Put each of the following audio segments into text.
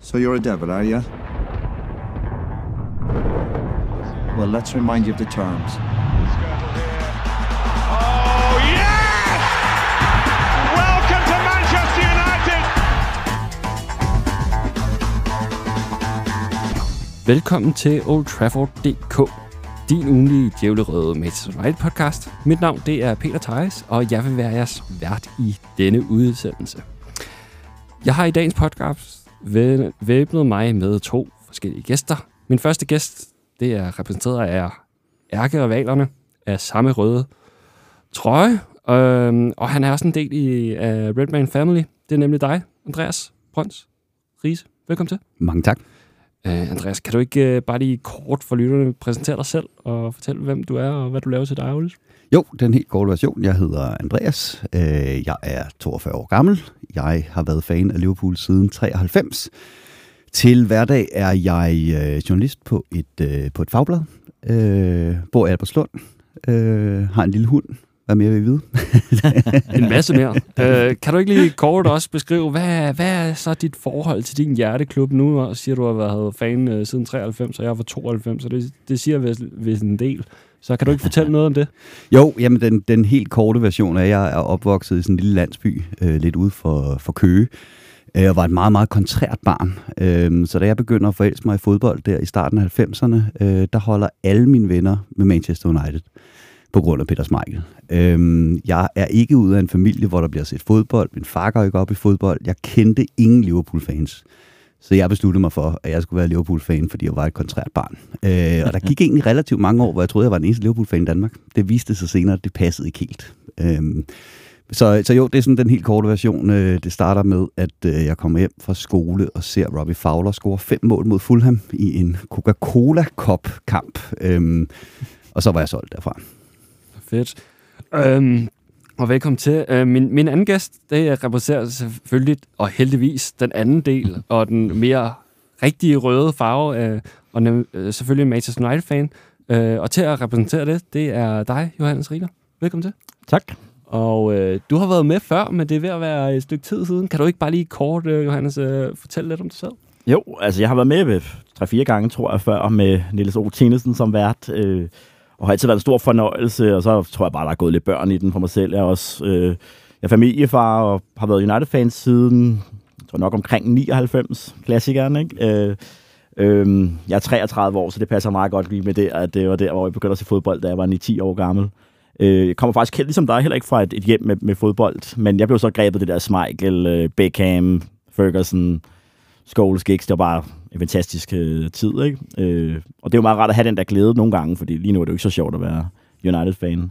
So you're a devil, are you? Well, let's remind you of the terms. Oh, yes! Welcome to Manchester United! Velkommen til Old Trafford.dk, din ugenlige djævlerøde Manchester United podcast. Mit navn det er Peter Theis, og jeg vil være jeres vært i denne udsendelse. Jeg har i dagens podcast væbnet mig med 2 forskellige gæster. Min første gæst, det er repræsenteret af ærkerivalerne af samme røde trøje, og han er også en del af Redman Family. Det er nemlig dig, Andreas Brøns Riise. Velkommen til. Mange tak. Andreas, kan du ikke bare lige kort for lytterne præsentere dig selv og fortælle, hvem du er og hvad du laver til dagligt? Jo, den helt korte version. Jeg hedder Andreas. Jeg er 42 år gammel. Jeg har været fan af Liverpool siden 93. Til hverdag er jeg journalist på et fagblad. Bor i Albertslund. Har en lille hund. Hvad mere vil I vide? En masse mere. Kan du ikke lige kort også beskrive, hvad er så dit forhold til din hjerteklub nu? Og siger du har været fan siden 93, og jeg var 92, så det siger vist en del. Så kan du ikke fortælle noget om det? Jo, jamen den helt korte version er, at jeg er opvokset i sådan en lille landsby, lidt ude for Køge. Jeg var et meget, meget kontrært barn. Så da jeg begynder at forelske mig i fodbold der i starten af 90'erne, der holder alle mine venner med Manchester United på grund af Peter Schmeichel. Jeg er ikke ud af en familie, hvor der bliver set fodbold. Min far går ikke op i fodbold. Jeg kendte ingen Liverpool-fans. Så jeg besluttede mig for, at jeg skulle være Liverpool-fan, fordi jeg var et kontrært barn. Og der gik egentlig relativt mange år, hvor jeg troede, jeg var den eneste Liverpool-fan i Danmark. Det viste sig senere, at det passede ikke helt. Så jo, det er sådan den helt korte version. Det starter med, at jeg kommer hjem fra skole og ser Robbie Fowler score 5 mål mod Fulham i en Coca-Cola Cup-kamp. Og så var jeg solgt derfra. Fedt. Og velkommen til. Min anden gæst, det repræsenterer selvfølgelig, og heldigvis, den anden del, og den mere rigtige røde farve, og selvfølgelig en Manchester United-fan. Og til at repræsentere det er dig, Johannes Rieder. Velkommen til. Tak. Og du har været med før, men det er ved at være et stykke tid siden. Kan du ikke bare lige kort, Johannes, fortælle lidt om dig selv? Jo, altså jeg har været med 3-4 gange, tror jeg, før med Niels O. Tinesen som vært. Og har altid været en stor fornøjelse, og så tror jeg bare, der er gået lidt børn i den for mig selv. Jeg er også jeg er familiefar og har været United-fan siden, jeg tror nok omkring 99, klassikeren, ikke? Jeg er 33 år, så det passer meget godt lige med det, at det var der, hvor jeg begyndte at se fodbold, da jeg var 9-10 år gammel. Jeg kommer faktisk helt ligesom dig, heller ikke fra et hjem med fodbold, men jeg blev så grebet det der Schmeichel, Beckham, Ferguson, Scholes, Giggs. Det var bare en fantastisk tid, ikke? Og det er jo meget rart at have den der glæde nogle gange, fordi lige nu er det jo ikke så sjovt at være United-fan.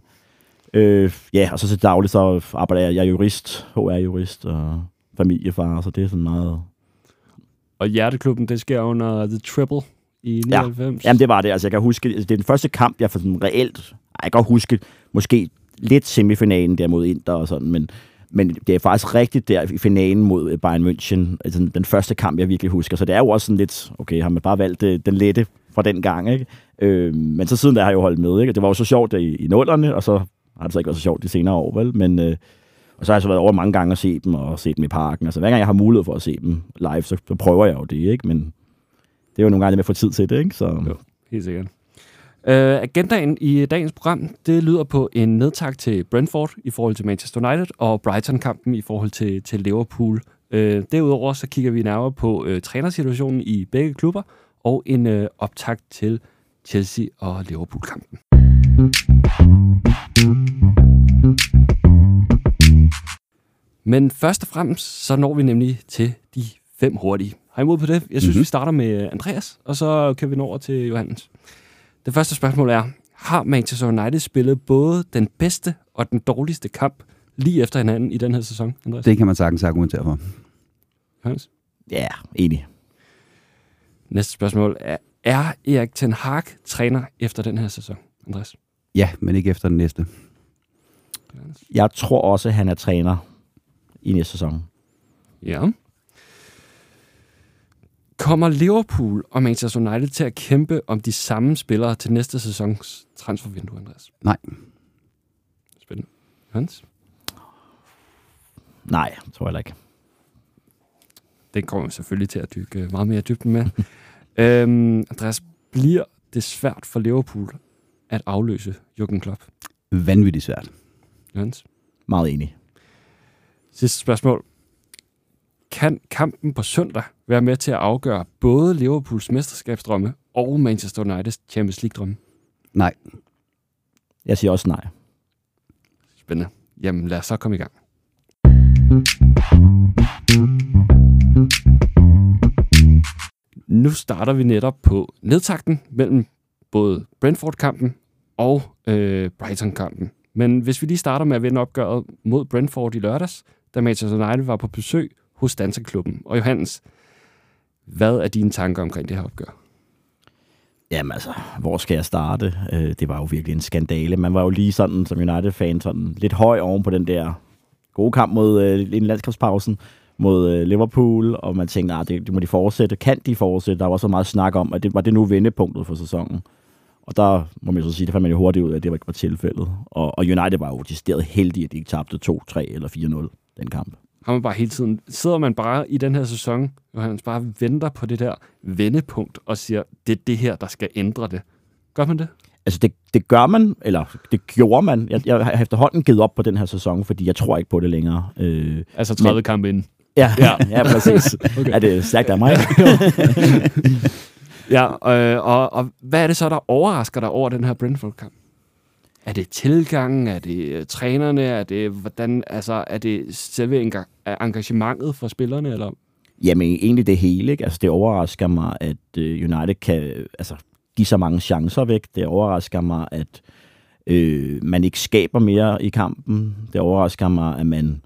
Og så til dagligt så arbejder jeg er jurist, HR-jurist og familiefar, så det er sådan meget... Og hjerteklubben, det sker under The Triple i 99. Jamen det var det, altså jeg kan huske, det er den første kamp, jeg for sådan reelt, jeg kan huske, måske lidt semifinalen der mod Inter og sådan, men det er faktisk rigtigt der i finalen mod Bayern München, altså den første kamp, jeg virkelig husker. Så det er jo også sådan lidt, okay, har man bare valgt den lette fra den gang, ikke? Men så siden der har jeg jo holdt med, ikke? Det var jo så sjovt i 0'erne, og så har det så ikke været så sjovt de senere år, vel? Men, og så har jeg så været over mange gange at se dem, og set dem i parken. Altså hver gang jeg har mulighed for at se dem live, så prøver jeg jo det, ikke? Men det er jo nogle gange, at jeg får tid til det, ikke? Så... Jo, helt sikkert. Agendaen i dagens program, det lyder på en nedtak til Brentford i forhold til Manchester United og Brighton-kampen i forhold til Liverpool. Derudover så kigger vi nærmere på trænersituationen i begge klubber og en optakt til Chelsea og Liverpool-kampen. Men først og fremmest så når vi nemlig til de 5 hurtige. Har I mod på det? Jeg synes, vi starter med Andreas, og så kan vi nå over til Johannes. Det første spørgsmål er, har Manchester United spillet både den bedste og den dårligste kamp lige efter hinanden i den her sæson, Andreas? Det kan man sagtens argumentere for. Johannes? Ja, enig. Næste spørgsmål er Erik ten Hag træner efter den her sæson, Andreas? Ja, men ikke efter den næste. Johannes? Jeg tror også, at han er træner i næste sæson. Ja. Kommer Liverpool og Manchester United til at kæmpe om de samme spillere til næste sæsons transfervindue, Andreas? Nej. Spændende. Hans? Nej, tror jeg ikke. det kommer vi selvfølgelig til at dykke meget mere i dybden med. Andreas, bliver det svært for Liverpool at afløse Jürgen Klopp? Vanvittigt svært. Jens? Meget enig. Sidste spørgsmål. Kan kampen på søndag være med til at afgøre både Liverpools mesterskabsdrømme og Manchester Uniteds Champions League-drømme? Nej. Jeg siger også nej. Spændende. Jamen, lad os så komme i gang. Nu starter vi netop på nedtakten mellem både Brentford-kampen og Brighton-kampen. Men hvis vi lige starter med at vinde opgøret mod Brentford i lørdags, da Manchester United var på besøg hos Danserklubben. Og Johannes, hvad er dine tanker omkring det her opgør? Jamen altså, hvor skal jeg starte? Det var jo virkelig en skandale. Man var jo lige sådan som United-fan sådan lidt høj oven på den der gode kamp mod en landskampspausen mod Liverpool, og man tænkte, det må de fortsætte. Kan de fortsætte? Der var så meget snak om, at det var det nu vendepunktet for sæsonen. Og der må man så sige, der fandt man jo hurtigt ud af, at det ikke var tilfældet. Og United var jo decideret heldige, at de ikke tabte 2-3 eller 4-0 den kamp. Har man bare hele tiden, sidder man bare i den her sæson, og han bare venter på det der vendepunkt og siger, det er det her, der skal ændre det. Gør man det? Altså det gør man, eller det gjorde man. Jeg har efterhånden givet op på den her sæson, fordi jeg tror ikke på det længere. Altså 30 kampe inden. Ja, præcis. Okay. Er det stærkt af mig? Ja, og hvad er det så, der overrasker dig over den her Brentford-kamp? Er det tilgangen? Er det trænerne? Er det hvordan? Altså, er det selve engagementet for spillerne? Eller? Jamen, egentlig det hele. Ikke? Altså, det overrasker mig, at United kan give så mange chancer væk. Det overrasker mig, at man ikke skaber mere i kampen. Det overrasker mig, at man...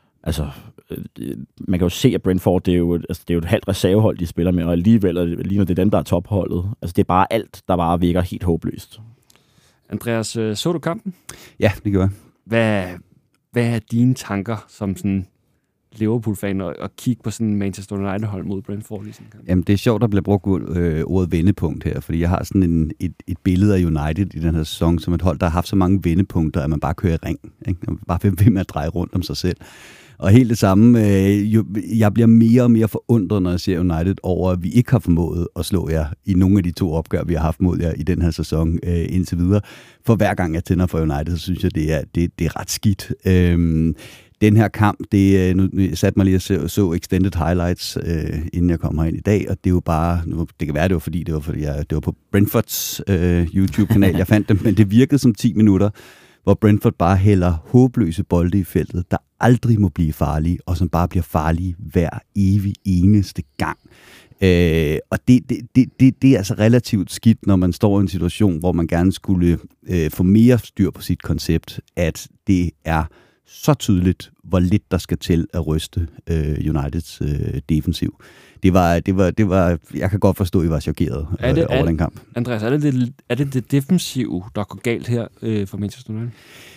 man kan jo se, at Brentford, det er jo et halvt reservehold, de spiller med, og alligevel ligner det dem, der er topholdet. Altså, det er bare alt, der bare virker helt håbløst. Andreas, så du kampen? Ja, det gjorde jeg. Hvad er dine tanker som sådan Liverpool-fan at kigge på sådan en Manchester United-hold mod Brentford i sådan en kamp? Jamen, det er sjovt, der bliver brugt ordet vendepunkt her, fordi jeg har sådan et billede af United i den her sæson som et hold, der har haft så mange vendepunkter, at man bare kører i ring. Ikke? Man bare bliver ved med at dreje rundt om sig selv. Og helt det samme, jeg bliver mere og mere forundret, når jeg ser United over, at vi ikke har formået at slå jer i nogle af de 2 opgør, vi har haft mod jer i den her sæson indtil videre. For hver gang jeg tænder for United, så synes jeg, det er ret skidt. Den her kamp, nu satte mig lige og så extended highlights, inden jeg kom herind i dag, og det er jo bare, det kan være, det var på Brentfords YouTube-kanal, jeg fandt dem, men det virkede som 10 minutter, hvor Brentford bare hælder håbløse bolde i feltet, der aldrig må blive farlige, og som bare bliver farlige hver evig eneste gang. Og det er altså relativt skidt, når man står i en situation, hvor man gerne skulle få mere styr på sit koncept, at det er så tydeligt, hvor lidt der skal til at ryste Uniteds defensiv. Det var, jeg kan godt forstå, at I var chokeret over den kamp. Andreas, er det defensive, der går galt her for Manchester United?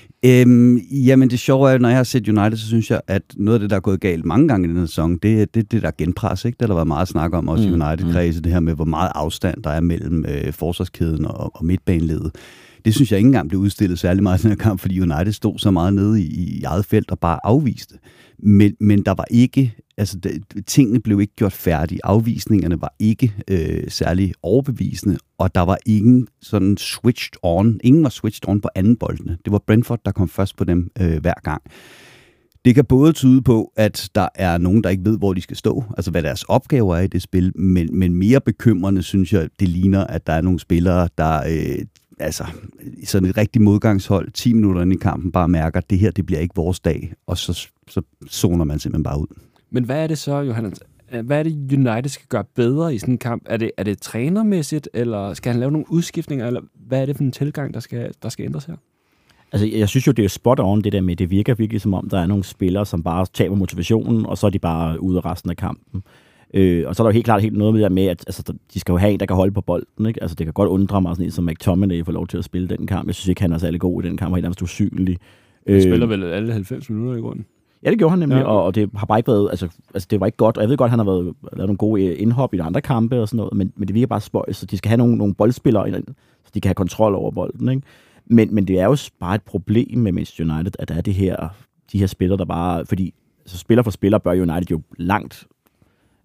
Jamen det sjove er, når jeg har set United, så synes jeg, at noget af det, der er gået galt mange gange i den sæson, det er det der genpres, ikke? Det har der været meget snak om også i United-kredse, det her med, hvor meget afstand der er mellem forsvarskæden og midtbaneledet. Det synes jeg ikke engang blev udstillet særlig meget i den her kamp, fordi United stod så meget nede i eget felt og bare afviste. Men der var ikke, tingene blev ikke gjort færdige. Afvisningerne var ikke særlig overbevisende, og der var ingen sådan switched on. Ingen var switched on på anden boldene. Det var Brentford, der kom først på dem hver gang. Det kan både tyde på, at der er nogen, der ikke ved, hvor de skal stå, altså hvad deres opgaver er i det spil, men mere bekymrende, synes jeg, det ligner, at der er nogle spillere, der sådan et rigtig modgangshold, 10 minutter inde i kampen, bare mærker, at det her, det bliver ikke vores dag, og så zoner man simpelthen bare ud. Men hvad er det så, Johannes? Hvad er det, United skal gøre bedre i sådan en kamp? Er det trænermæssigt, eller skal han lave nogle udskiftninger, eller hvad er det for en tilgang, der skal ændres her? Altså, jeg synes jo, det er spot on, det der med, det virker virkelig som om, der er nogle spillere, som bare taber motivationen, og så er de bare ude af resten af kampen. Og så er der jo helt klart noget med det der med, at de skal jo have en, der kan holde på bolden. Ikke? Altså, det kan godt undre mig, sådan en som McTominay får lov til at spille den kamp. Jeg synes ikke, han er særlig god i den kamp, og helt nærmest usynlig. Han spiller vel alle 90 minutter i grunden? Ja, det gjorde han nemlig, og det har bare ikke været, altså det var ikke godt, og jeg ved godt, han har lavet nogle gode indhop i de andre kampe og sådan noget, men det virker bare spøjs, så de skal have nogle boldspillere, så de kan have kontrol over bolden, ikke? Men det er jo bare et problem med Manchester United, at der er de her spillere, der bare, fordi altså, spiller for spiller bør United jo langt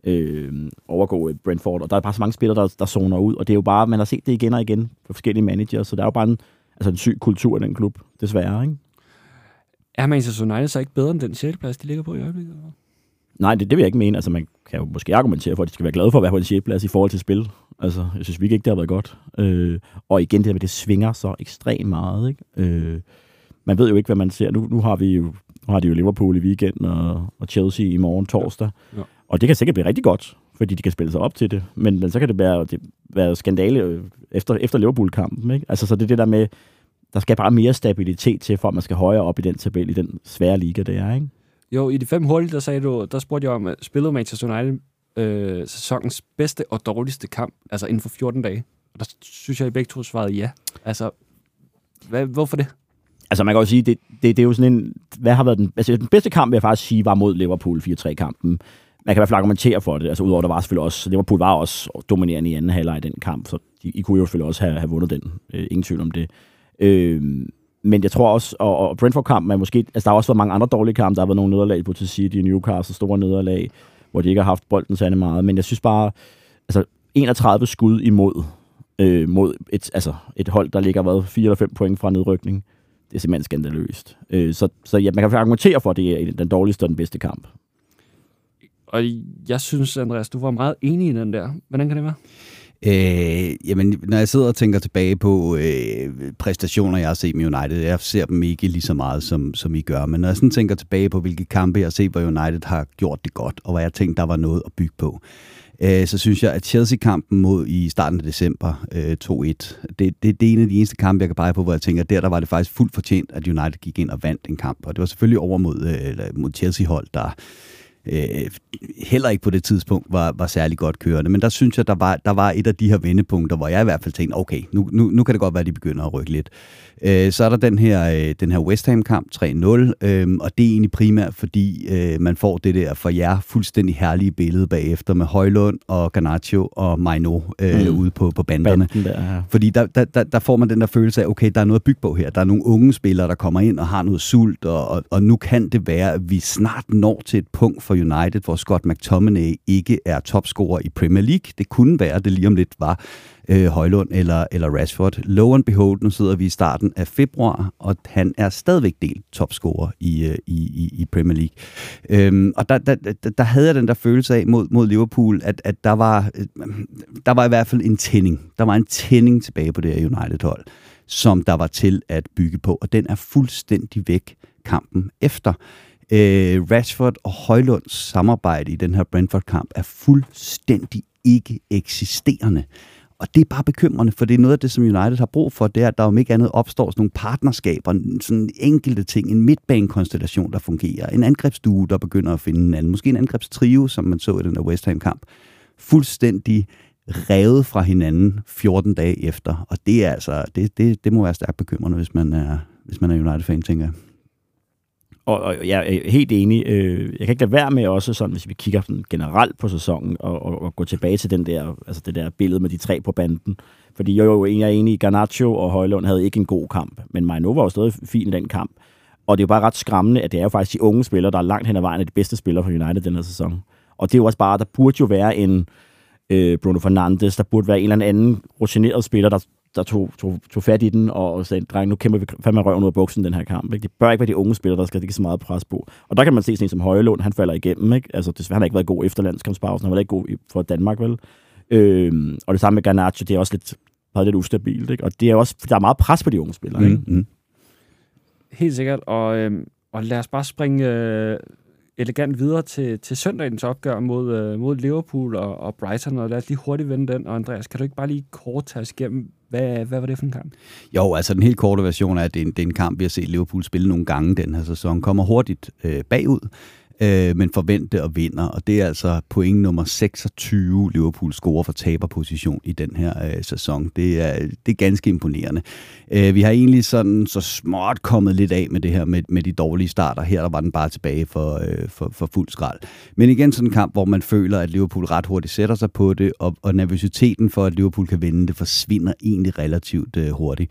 overgå Brentford, og der er bare så mange spillere, der zoner ud, og det er jo bare, man har set det igen og igen på forskellige managers, så der er jo bare en syg kultur i den klub, desværre, ikke? Er Manchester United så ikke bedre end den 6. plads, de ligger på i øjeblikket? Nej, det vil jeg ikke mene. Altså, man kan jo måske argumentere for, at de skal være glade for at være på en 6. plads i forhold til spil. Altså, jeg synes virkelig ikke, det har været godt. Og igen, det med, det svinger så ekstremt meget, ikke? Man ved jo ikke, hvad man ser. Nu har de jo Liverpool i weekenden og Chelsea i morgen torsdag. Ja. Og det kan sikkert blive rigtig godt, fordi de kan spille sig op til det. Men så kan det være skandale efter Liverpool-kampen, ikke? Altså, så det er det der med, der skal bare mere stabilitet til, for at man skal højere op i den tabel, i den svære liga, det er, ikke? Jo, i de 5 hurtigt, der spurgte jeg om, spillede Manchester United sæsonens bedste og dårligste kamp, altså inden for 14 dage. Og der synes jeg, I begge to svarede ja. Altså, hvorfor det? Altså, man kan jo sige, det er jo sådan en... Hvad har været den bedste kamp, vil jeg faktisk sige, var mod Liverpool 4-3-kampen. Man kan i hvert fald argumentere for det. Altså, udover der var selvfølgelig også... Liverpool var også dominerende i anden halvleg i den kamp, så I kunne jo selvfølgelig også have vundet den. Ingen tvivl om det. Men jeg tror også, og Brentford-kampen er måske... Altså, der har også været mange andre dårlige kampe. Der har været nogle nederlag på til City, Newcastle, store nederlag, hvor de ikke har haft bolden særlig meget. Men jeg synes bare... Altså, 31 skud imod mod et hold, der ligger 4 eller 5 point fra nedrykning. Det er simpelthen skandaløst. Så ja, man kan argumentere for, at det er den dårligste og den bedste kamp. Og jeg synes, Andreas, du var meget enig i den der. Hvordan kan det være? Jamen, når jeg sidder og tænker tilbage på præstationer, jeg har set med United, jeg ser dem ikke lige så meget, som I gør, men når jeg sådan tænker tilbage på, hvilke kampe jeg har set, hvor United har gjort det godt, og hvor jeg tænkte, der var noget at bygge på, så synes jeg, at Chelsea-kampen mod i starten af december 2-1, det er en af de eneste kampe, jeg kan pege på, hvor jeg tænker, der var det faktisk fuldt fortjent, at United gik ind og vandt en kamp, og det var selvfølgelig over mod Chelsea-hold, der heller ikke på det tidspunkt var særlig godt kørende. Men der synes jeg, der var et af de her vendepunkter, hvor jeg i hvert fald tænkte, okay, nu kan det godt være, at de begynder at rykke lidt. Så er der den her West Ham-kamp 3-0, og det er egentlig primært, fordi man får det der for jer fuldstændig herlige billede bagefter med Højlund og Garnacho og Maino ude på banderne. Fordi der får man den der følelse af, okay, der er noget at bygge på her. Der er nogle unge spillere, der kommer ind og har noget sult, og nu kan det være, at vi snart når til et punkt for United, hvor Scott McTominay ikke er topscorer i Premier League. Det kunne være, det lige om lidt var Højlund eller Rashford. Lo and behold, nu sidder vi i starten af februar, og han er stadigvæk delt topscorer i Premier League. Og der havde jeg den der følelse af mod Liverpool, at der var i hvert fald en tænding. Der var en tænding tilbage på det her United-hold, som der var til at bygge på, og den er fuldstændig væk kampen efter. Rashford og Højlunds samarbejde i den her Brentford-kamp er fuldstændig ikke eksisterende. Og det er bare bekymrende, for det er noget af det, som United har brug for, det er, at der om ikke andet opstår sådan nogle partnerskaber, sådan enkelte ting, en midtbanekonstellation, der fungerer, en angrebsduo, der begynder at finde en anden, måske en angrebstrio, som man så i den der West Ham-kamp, fuldstændig revet fra hinanden 14 dage efter. Og det er altså, det må være stærkt bekymrende, hvis man er United-fan, tænker jeg. Og jeg er helt enig. Jeg kan ikke lade være med også sådan, hvis vi kigger sådan generelt på sæsonen, og gå tilbage til det der billede med de 3 på banden. Fordi jeg er enig, Garnacho og Højlund havde ikke en god kamp, men Maino var jo stadig fin i den kamp. Og det er jo bare ret skræmmende, at det er jo faktisk de unge spillere, der er langt hen ad vejen af de bedste spillere for United den her sæson. Og det er jo også bare, der burde jo være en Bruno Fernandes, der burde være en eller anden rutineret spiller, der tog fat i den og sagde, dreng, nu kæmper vi fandme røven ud af buksen den her kamp. Ikke? Det bør ikke være de unge spillere, der skal ikke så meget pres på. Og der kan man se sådan en som Højlund, han falder igennem. Ikke? Altså, desværre han har ikke været god efter landskampspausen, han var ikke god for Danmark, vel? Og det samme med Garnacho, det er også lidt ustabilt. Ikke? Og det er også, der er meget pres på de unge spillere. Ikke? Mm-hmm. Helt sikkert, og lad os bare springe elegant videre til søndagens opgør mod Liverpool og Brighton, og lad os lige hurtigt vende den. Og Andreas, kan du ikke bare lige kort tage os igennem, hvad var det for en kamp? Jo, altså den helt korte version er, at det er en kamp, vi har set Liverpool spille nogle gange den her sæson. Kommer hurtigt bagud, men forventer og vinder, og det er altså point nummer 26, Liverpool scorer for taberposition i den her sæson. Det er ganske imponerende. Vi har egentlig sådan så småt kommet lidt af med det her med de dårlige starter. Her der var den bare tilbage for fuld skrald. Men igen sådan en kamp, hvor man føler, at Liverpool ret hurtigt sætter sig på det, og nervøsiteten for, at Liverpool kan vinde, det forsvinder egentlig relativt hurtigt.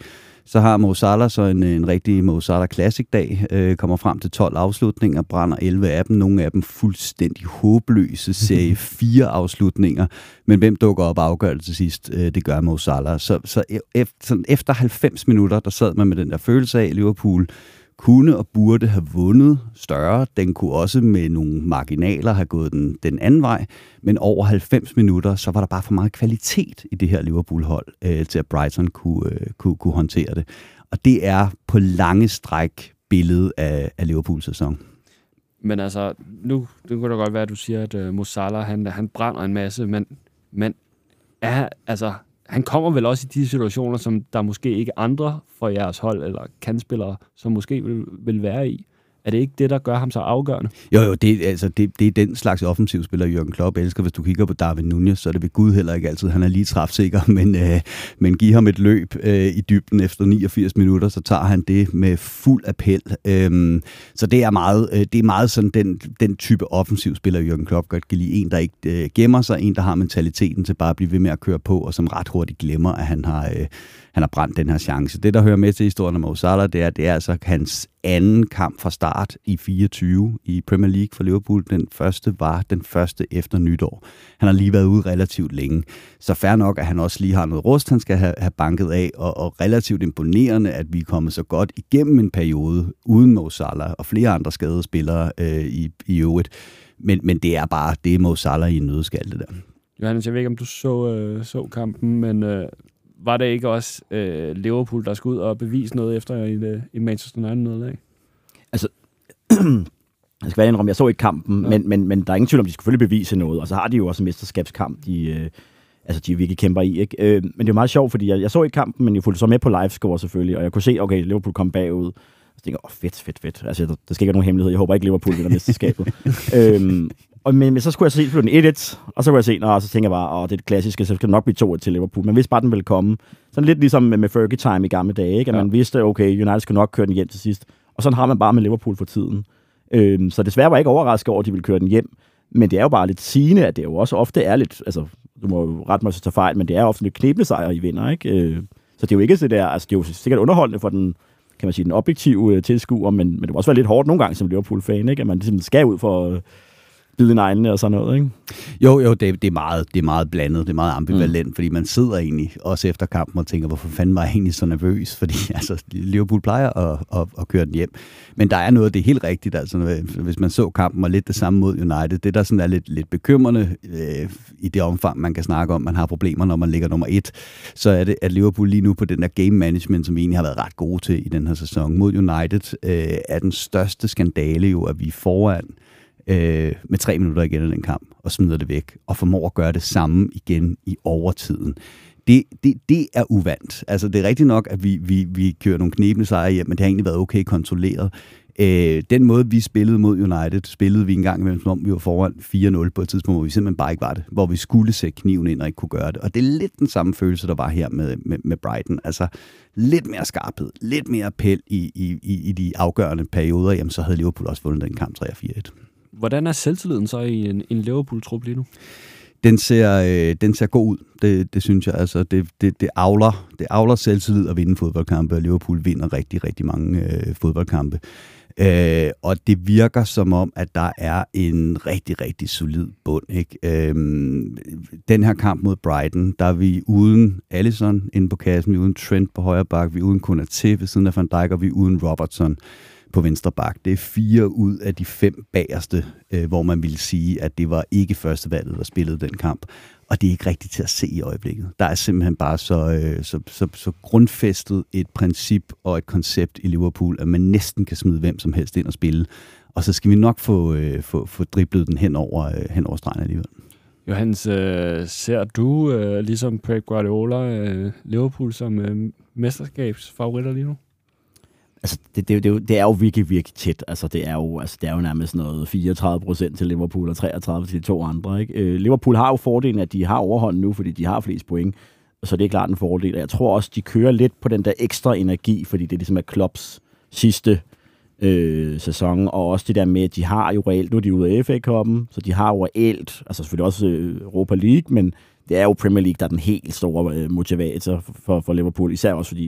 Så har Mo Salah så en rigtig Mo Salah Classic-dag, kommer frem til 12 afslutninger, brænder 11 af dem, nogle af dem fuldstændig håbløse serie 4 afslutninger, men hvem dukker op afgørelse til sidst? Det gør Mo Salah. Så efter 90 minutter, der sad man med den der følelse af, Liverpool kunne og burde have vundet større. Den kunne også med nogle marginaler have gået den anden vej, men over 90 minutter, så var der bare for meget kvalitet i det her Liverpool-hold, til at Brighton kunne håndtere det. Og det er på lange stræk billedet af Liverpools sæson. Men altså, nu det kunne da godt være, at du siger, at Mo Salah, han brænder en masse, men han kommer vel også i de situationer, som der måske ikke andre for jeres hold, eller kandspillere, som måske vil være i. Er det ikke det, der gør ham så afgørende? Jo, det er den slags offensivspiller, Jürgen Klopp elsker. Hvis du kigger på Darwin Núñez, så er det ved Gud heller ikke altid. Han er lige træfsikker, men giv ham et løb i dybden efter 89 minutter, så tager han det med fuld appel. Så det er meget sådan den type offensivspiller, Jürgen Klopp godt kan lide. En, der ikke gemmer sig, en, der har mentaliteten til bare at blive ved med at køre på, og som ret hurtigt glemmer, at han har brændt den her chance. Det, der hører med til historien om Mo Salah, det er altså hans anden kamp fra start i 24 i Premier League for Liverpool. Den første var den første efter nytår. Han har lige været ude relativt længe. Så fair nok, at han også lige har noget rust, han skal have banket af, og relativt imponerende, at vi er kommet så godt igennem en periode uden Mo Salah og flere andre skadede spillere i øvrigt. Men det er Mo Salah i en nødskal, det der. Johannes, jeg ved ikke, om du så kampen, men var det ikke også Liverpool, der skulle ud og bevise noget efter i Manchester United nederlag? Altså, jeg skal være indrømme, jeg så ikke kampen, ja. men der er ingen tvivl om, de selvfølgelig bevise noget, og så har de jo også en mesterskabskamp, de virkelig kæmper i, ikke? Men det er meget sjovt, fordi jeg så ikke kampen, men jeg fulgte så med på livescore selvfølgelig, og jeg kunne se, okay, Liverpool kom bagud, og så tænkte jeg, fedt. Altså, der skal ikke være nogen hemmelighed. Jeg håber ikke, Liverpool vinder mesterskabet. Men så skulle jeg så se den 1-1, og så kunne jeg se, og så tænker jeg bare, det er det klassiske, så skal det nok blive 2-1 til Liverpool. Men hvis bare den ville komme, sådan lidt ligesom med Fergie-time i gamle dage, ikke? At man vidste, okay, United skulle nok køre den hjem til sidst. Og sådan har man bare med Liverpool for tiden. Så desværre var jeg ikke overrasket over, at de ville køre den hjem. Men det er jo bare lidt sigende, at det jo også ofte er lidt, altså, du må jo ret mig at tage fejl, men det er ofte lidt knebnesejr, I vinder, ikke? Så det er jo ikke det der, altså det er jo sikkert underholdende for den, kan man sige, den objektive tilskuer, men det må også være lidt hårdt nogle gange som Liverpool-fan, ikke? At man ligesom skal ud for bide neglene og sådan noget, ikke? Jo, det er meget blandet, det er meget ambivalent, fordi man sidder egentlig også efter kampen og tænker, hvorfor fanden var jeg egentlig så nervøs? Fordi altså, Liverpool plejer at køre den hjem. Men der er noget, det er helt rigtigt, altså hvis man så kampen og lidt det samme mod United, det der sådan er lidt bekymrende i det omfang, man kan snakke om, man har problemer, når man ligger nummer 1, så er det, at Liverpool lige nu på den der game management, som vi egentlig har været ret gode til i den her sæson mod United, er den største skandale jo, at vi er foran med 3 minutter igen i den kamp, og smider det væk, og formår at gøre det samme igen i overtiden. Det er uvandt. Altså, det er rigtigt nok, at vi kører nogle knebne sejre hjem, men det har egentlig været okay kontrolleret. Den måde, vi spillede mod United, spillede vi en gang imellem, som om vi var foran 4-0 på et tidspunkt, hvor vi simpelthen bare ikke var det, hvor vi skulle sætte kniven ind og ikke kunne gøre det. Og det er lidt den samme følelse, der var her med Brighton. Altså, lidt mere skarphed, lidt mere appel i de afgørende perioder, jamen så havde Liverpool også vundet den kamp 3-4-1. Hvordan er selvtilliden så i en Liverpool-trup lige nu? Den ser god ud, det synes jeg. Altså, det avler selvtillid at vinde fodboldkampe, og Liverpool vinder rigtig, rigtig mange fodboldkampe. Og det virker som om, at der er en rigtig, rigtig solid bund, ikke? Den her kamp mod Brighton, der er vi uden Alisson inde på kassen, vi er uden Trent på højre bak, vi er uden Konaté ved siden af Van Dijk, og vi er uden Robertson på venstre bak. Det er 4 ud af de 5 bagerste, hvor man ville sige, at det var ikke førstevalget, der spillede den kamp. Og det er ikke rigtigt til at se i øjeblikket. Der er simpelthen bare så grundfæstet et princip og et koncept i Liverpool, at man næsten kan smide hvem som helst ind og spille. Og så skal vi nok få driblet den hen over stregen alligevel. Johannes, ser du ligesom Pep Guardiola Liverpool som mesterskabsfavoritter lige nu? Altså, det er jo virkelig, virkelig tæt. Altså, det er jo nærmest noget 34% til Liverpool og 33% til de 2 andre, ikke? Liverpool har jo fordelen, at de har overhånden nu, fordi de har flest point. Så det er klart en fordel. Og jeg tror også, de kører lidt på den der ekstra energi, fordi det ligesom er Klopps sidste sæson. Og også det der med, at de har jo reelt, nu er de ude af FA-cupen, så de har jo reelt, altså selvfølgelig også Europa League, men det er jo Premier League, der er den helt store motivator for Liverpool, især også fordi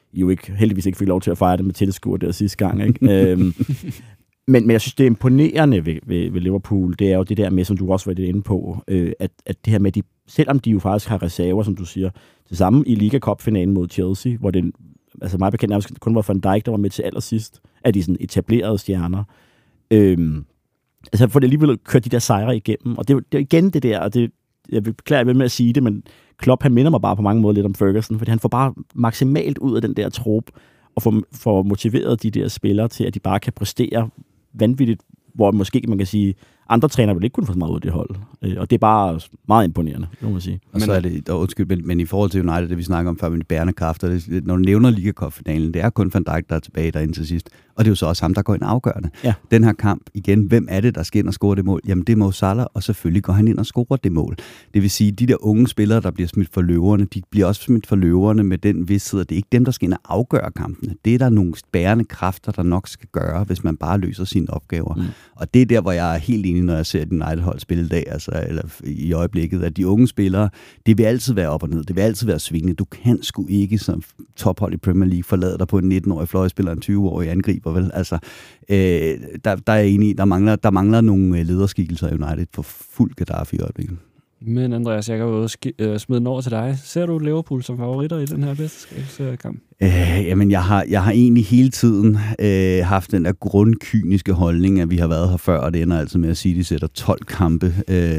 I jo heldigvis ikke fik lov til at fejre det med tilskuer der sidste gang, ikke? Men jeg synes, det er imponerende ved Liverpool, det er jo det der med, som du også var inde på, at det her med, selvom de jo faktisk har reserver, som du siger, det samme i Liga Cup-finalen mod Chelsea, hvor det, altså mig bekendt, kun var Van Dijk, der var med til allersidst, af de sådan etablerede stjerner. Altså for det alligevel kørt de der sejre igennem, og det er igen det der, og det, jeg beklager ved med at sige det, men Klopp, han minder mig bare på mange måder lidt om Ferguson, fordi han får bare maksimalt ud af den der trup, og får motiveret de der spillere til, at de bare kan præstere vanvittigt, hvor måske man kan sige, andre trænere vil ikke kunne få så meget ud af det hold. Og det er bare meget imponerende, må man sige. Og så er det, men i forhold til United, det vi snakker om før med de bærende kræfter, når du nævner Liga Cup-finalen, det er kun Van Dijk, der er tilbage derinde til sidst. Og det er jo så også ham, der går ind og afgør det. Ja. Den her kamp, igen, hvem er det, der skal ind og score det mål? Jamen det er Mo Salah, og selvfølgelig går han ind og scorer det mål. Det vil sige, de der unge spillere, der bliver smidt for løverne, de bliver også smidt for løverne med den vidsthed, at det er ikke dem, der skal ind og afgøre kampene. Det er der nogle bærende kræfter, der nok skal gøre, hvis man bare løser sine opgaver. Og det er der, hvor jeg er helt enig, når jeg ser United-hold spille i dag, altså, eller i øjeblikket, at de unge spillere, det vil altid være op og ned, det vil altid være svingende. Du kan sgu ikke som tophold i Premier League forlade dig på en 19-årig fløjspiller, en 20-årig angriber, vel? Altså, der er jeg enig i, der mangler nogle lederskikkelser i United for fuld Gaddafi i øjeblikket. Men Andreas, jeg kan jo smide den over til dig. Ser du Liverpool som favoritter i den her mesterskabskamp? Jamen, jeg har egentlig hele tiden haft den der grundkyniske holdning, at vi har været her før, og det ender altid med at sige, at de sætter 12 kampe,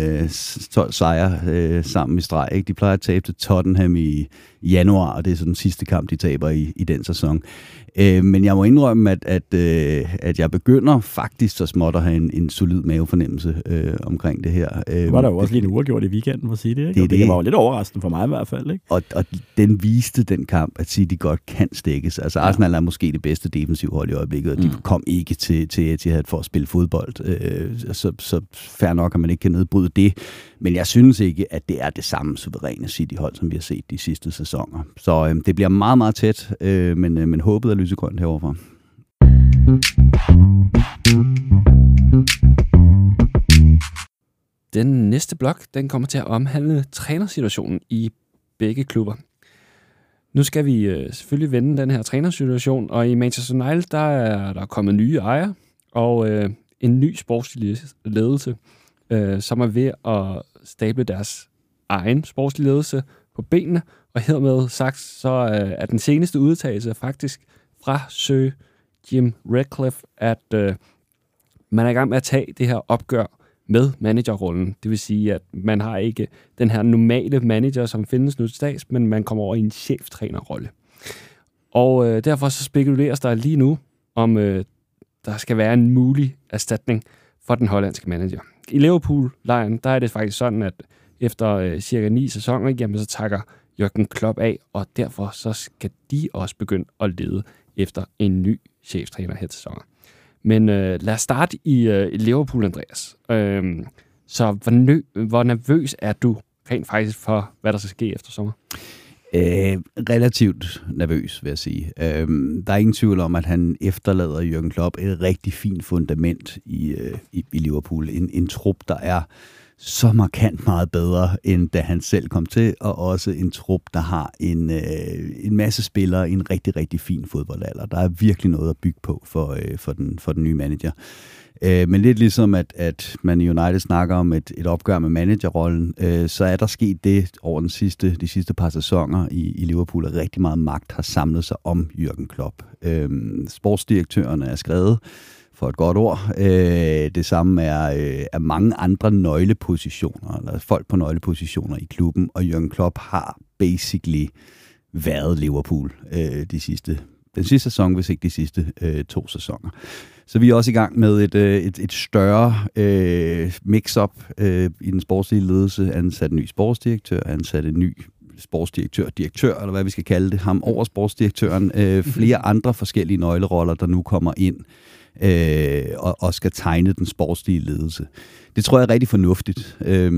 12 sejre sammen i streg. Ikke? De plejer at tabe til Tottenham i januar, og det er så den sidste kamp, de taber i den sæson. Men jeg må indrømme, at jeg begynder faktisk så småt at have en solid mavefornemmelse omkring det her. Var der jo også lidt uafgjort i weekenden, for at sige det, ikke? Det var jo lidt overraskende for mig i hvert fald, ikke? Og den viste den kamp, at City godt kan stikkes. Altså Arsenal er måske det bedste defensive hold i øjeblikket, og de kom ikke til Etihad for at spille fodbold. Så fair nok, at man ikke kan nedbryde det. Men jeg synes ikke, at det er det samme suveræne City-hold, som vi har set de sidste sæsoner. Så det bliver meget, meget tæt, men håbet er lysegrønt heroverfra. Den næste blok, den kommer til at omhandle trænersituationen i begge klubber. Nu skal vi selvfølgelig vende den her trænersituation, og i Manchester United, der er der kommet nye ejere, og en ny sportslig ledelse, som er ved at stable deres egen sportslige ledelse på benene, og hermed sagt, så er den seneste udtalelse faktisk fra Sir Jim Ratcliffe, at man er i gang med at tage det her opgør med managerrollen. Det vil sige, at man har ikke den her normale manager, som findes nu til dags, men man kommer over i en cheftrænerrolle. Og derfor så spekuleres der lige nu, om der skal være en mulig erstatning for den hollandske manager. I Liverpool-lejren, der er det faktisk sådan, at efter cirka 9 sæsoner, jamen så takker Jürgen Klopp af, og derfor så skal de også begynde at lede efter en ny cheftræner her til sæsonen. Men lad os starte i Liverpool, Andreas. Så hvor nervøs er du rent faktisk for, hvad der skal ske efter sommer? Relativt nervøs, vil jeg sige. Der er ingen tvivl om, at han efterlader Jürgen Klopp et rigtig fint fundament i Liverpool. En trup, der er så markant meget bedre, end da han selv kom til, og også en trup, der har en masse spillere i en rigtig, rigtig fin fodboldalder. Der er virkelig noget at bygge på for den nye manager. Men lidt ligesom, at man i United snakker om et opgør med managerrollen, så er der sket det over de sidste par sæsoner i Liverpool, at rigtig meget magt har samlet sig om Jürgen Klopp. Sportsdirektørerne er skrevet for et godt ord. Det samme er mange andre nøglepositioner, eller folk på nøglepositioner i klubben, og Jürgen Klopp har basically været Liverpool den sidste sæson, hvis ikke de sidste 2 sæsoner. Så vi er også i gang med et større mix-up i den sportslige ledelse, ansat en ny sportsdirektør, ansat en ny sportsdirektør, eller hvad vi skal kalde det, ham over sportsdirektøren, flere andre forskellige nøgleroller, der nu kommer ind og skal tegne den sportslige ledelse. Det tror jeg er rigtig fornuftigt.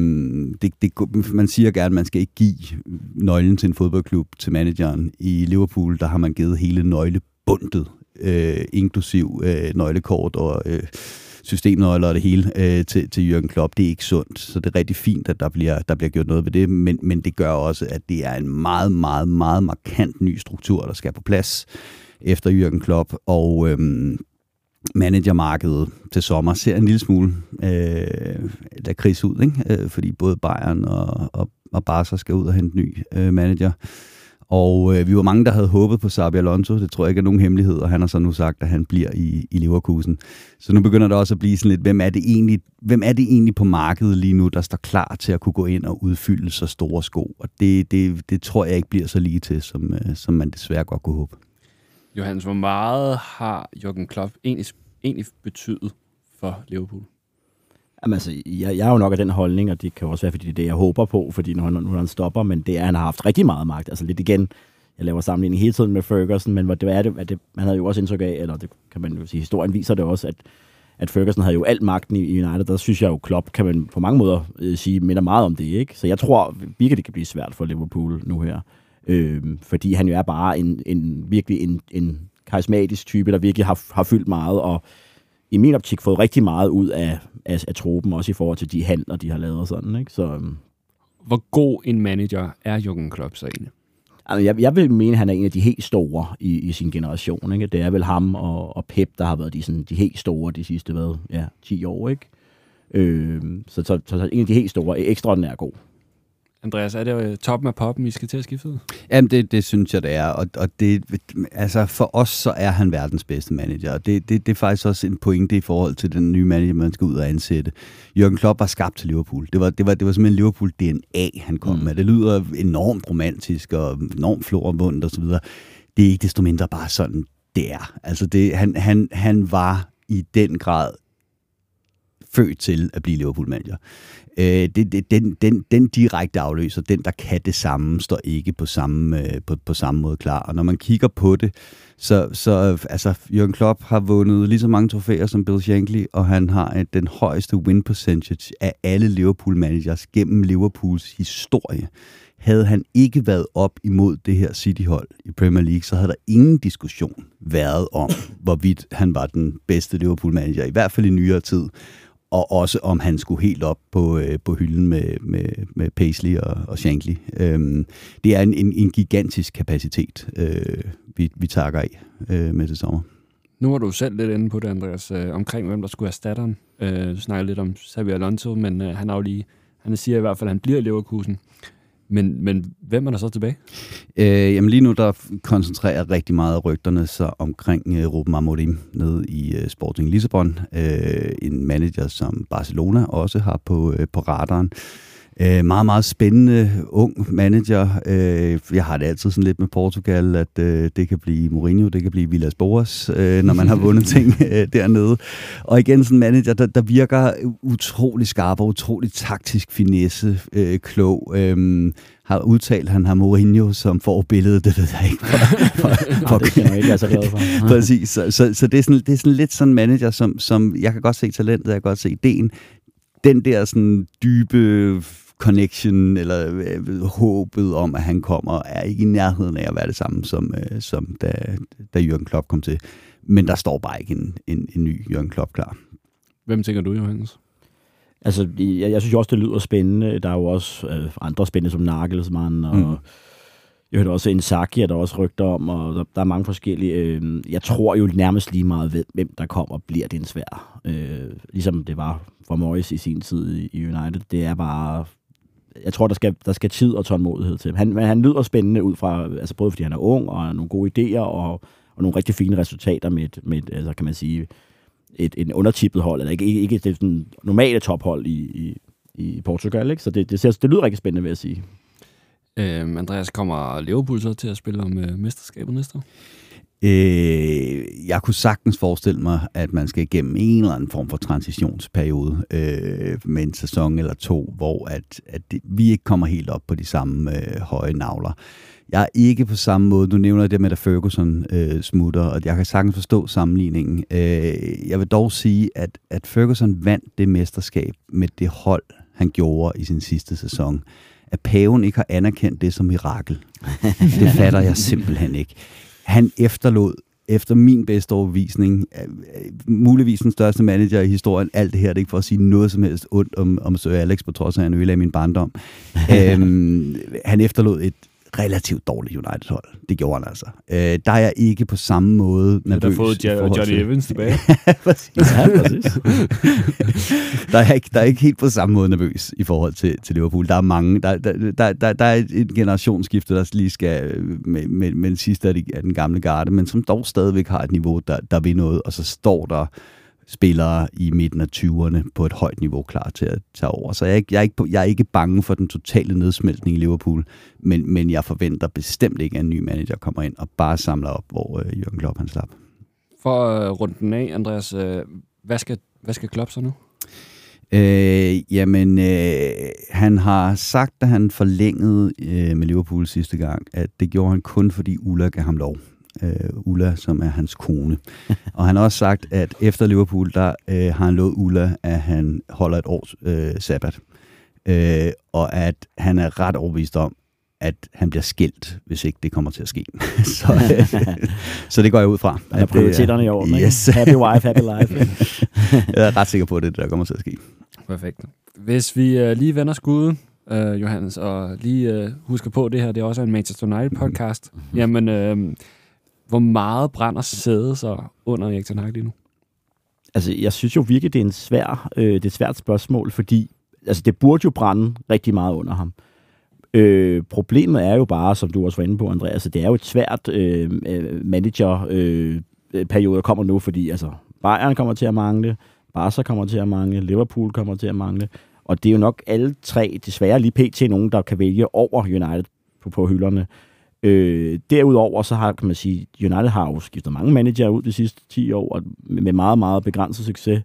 Man siger gerne, at man skal ikke give nøglen til en fodboldklub til manageren. I Liverpool, der har man givet hele nøglebundet, inklusiv nøglekort og systemnøgler og det hele til Jürgen Klopp. Det er ikke sundt, så det er rigtig fint, at der bliver gjort noget ved det, men det gør også, at det er en meget, meget, meget markant ny struktur, der skal på plads efter Jürgen Klopp, og managermarkedet til sommer ser en lille smule lakrids ud, ikke? Fordi både Bayern og Barca skal ud og hente ny manager. Og vi var mange, der havde håbet på Xabi Alonso. Det tror jeg ikke er nogen hemmelighed, og han har så nu sagt, at han bliver i Leverkusen. Så nu begynder der også at blive sådan lidt, hvem er det egentlig på markedet lige nu, der står klar til at kunne gå ind og udfylde så store sko? Og det tror jeg ikke bliver så lige til, som man desværre godt kunne håbe. Johannes, hvor meget har Jürgen Klopp egentlig betydet for Liverpool? Jamen altså, jeg er jo nok af den holdning, og det kan også være, fordi det er det, jeg håber på, fordi når han stopper, men det er, han har haft rigtig meget magt. Altså lidt igen, jeg laver sammenligning hele tiden med Ferguson, men det man havde jo også indtryk af, eller det kan man jo sige, historien viser det også, at Ferguson havde jo alt magten i United. Der synes jeg jo, Klopp kan man på mange måder sige, minder meget om det, ikke? Så jeg tror virkelig, det kan blive svært for Liverpool nu her. Fordi han jo er bare virkelig en karismatisk type, der virkelig har fyldt meget, og i min optik fået rigtig meget ud af truppen, også i forhold til de handler, de har lavet og sådan, ikke? Så, hvor god en manager er Jürgen Klopp så egentlig? Altså, jeg vil mene, at han er en af de helt store i sin generation, ikke? Det er vel ham og Pep, der har været de helt store de sidste 10 år, ikke? Så en af de helt store, ekstraordinært god. Andreas, er det toppen af poppen, I skal til at skifte ud? Jamen, det synes jeg, det er. Og det, altså for os, så er han verdens bedste manager. Det er faktisk også en pointe i forhold til den nye manager, man skal ud og ansætte. Jürgen Klopp var skabt til Liverpool. Det var simpelthen Liverpool DNA, han kom med. Det lyder enormt romantisk og enormt florvundt og så videre. Det er ikke desto mindre bare sådan, det er. Altså, han var i den grad født til at blive Liverpool-manager. Den direkte afløser, den der kan det samme, står ikke på samme måde klar. Og når man kigger på det, så altså Jürgen Klopp har vundet lige så mange trofæer som Bill Shankly, og han har den højeste win percentage af alle Liverpool-managers gennem Liverpools historie. Havde han ikke været op imod det her City-hold i Premier League, så havde der ingen diskussion været om, hvorvidt han var den bedste Liverpool-manager, i hvert fald i nyere tid. Og også om han skulle helt op på hylden med Paisley og Shankly. Det er en gigantisk kapacitet, vi takker af med det sommer. Nu var du selv lidt inde på det, Andreas, omkring hvem der skulle erstatte ham. Du snakker lidt om Xabi Alonso, men han siger i hvert fald, at han bliver i Leverkusen. Men hvem er der så tilbage? Jamen lige nu, der koncentrerer rigtig meget af rygterne sig omkring Ruben Amorim nede i Sporting Lissabon. En manager, som Barcelona også har på radaren. Meget, meget spændende ung manager. Jeg har det altid sådan lidt med Portugal, at det kan blive Mourinho, det kan blive Villas-Boas, når man har vundet ting dernede. Og igen sådan en manager, der virker utrolig skarp og utrolig taktisk finesse, klog. Har udtalt, han har Mourinho som forbillede, det ved jeg ikke. Det kan jeg ikke være så glad for. Præcis, så det er sådan lidt sådan en manager, som jeg kan godt se talentet, jeg kan godt se ideen. Den der sådan dybe connection, eller håbet om, at han kommer, er ikke i nærheden af at være det samme, som da Jürgen Klopp kom til. Men der står bare ikke en ny Jürgen Klopp klar. Hvem tænker du, Johannes? Altså, jeg synes også, det lyder spændende. Der er jo også andre spændende, som Nagelsmann, og jeg hørte også Inzaghi, der også rygter om, og der er mange forskellige. Jeg tror jo nærmest lige meget ved, hvem der kommer, bliver det en svær. Ligesom det var for Moyes i sin tid i United. Det er bare... Jeg tror, der skal tid og tålmodighed til. Han lyder spændende ud fra, altså både fordi han er ung, og har nogle gode idéer, og nogle rigtig fine resultater med altså kan man sige, et undertippet hold, eller ikke det sådan normale tophold i Portugal, ikke? Så det lyder rigtig spændende, vil jeg sige. Andreas, kommer Liverpool så til at spille om mesterskabet næste år? Jeg kunne sagtens forestille mig, at man skal igennem en eller anden form for transitionsperiode med en sæson eller to, hvor vi ikke kommer helt op på de samme høje navler. Jeg er ikke på samme måde. Du nævner det med, at Ferguson smutter, og jeg kan sagtens forstå sammenligningen. Jeg vil dog sige, at Ferguson vandt det mesterskab med det hold, han gjorde i sin sidste sæson. At paven ikke har anerkendt det som mirakel. Det fatter jeg simpelthen ikke. Han efterlod efter min bedste overbevisning, muligvis den største manager i historien. Alt det her, det er ikke for at sige noget som helst ondt om Sir Alex, på trods af, at han ødelagde min barndom. Han efterlod et relativt dårligt United-hold. Det gjorde han altså. Der er jeg ikke på samme måde nervøs. Du har fået Johnny Evans tilbage. Præcis. Ja, præcis. der er ikke helt på samme måde nervøs i forhold til Liverpool. Der er mange. Der er et generationsskifte, der lige skal med den sidste af den gamle garde, men som dog stadigvæk har et niveau, der vil noget, og så står der spillere i midten af 20'erne på et højt niveau klar til at tage over. Så jeg er ikke bange for den totale nedsmeltning i Liverpool, men jeg forventer bestemt ikke, at en ny manager kommer ind og bare samler op, hvor Jürgen Klopp han slap. For at runde den af, Andreas, hvad skal Klopp så nu? Han har sagt, da han forlængede med Liverpool sidste gang, at det gjorde han kun, fordi Ulla gav ham lov. Ulla, som er hans kone. Og han har også sagt, at efter Liverpool, der har han lovet Ulla, at han holder et års sabbat. Og at han er ret overbevist om, at han bliver skilt, hvis ikke det kommer til at ske. Så det går jeg ud fra. Der er prioriteterne i orden. Yes. Happy wife, happy life. Jeg er ret sikker på, at det der kommer til at ske. Perfekt. Hvis vi lige vender skuden, Johannes, og lige husker på det her, det er også en Manchester United-podcast. Jamen, hvor meget brænder sædet så under Erik ten Hag lige nu? Altså, jeg synes jo virkelig, det er et svært spørgsmål, fordi altså, det burde jo brænde rigtig meget under ham. Problemet er jo bare, som du også var inde på, Andreas, det er jo et svært manager-periode, der kommer nu, fordi altså, Bayern kommer til at mangle, Barca kommer til at mangle, Liverpool kommer til at mangle, og det er jo nok alle tre, desværre lige pt. Nogen, der kan vælge over United på hylderne. Derudover så har, kan man sige, United har jo skiftet mange manager ud de sidste 10 år, og med meget, meget begrænset succes.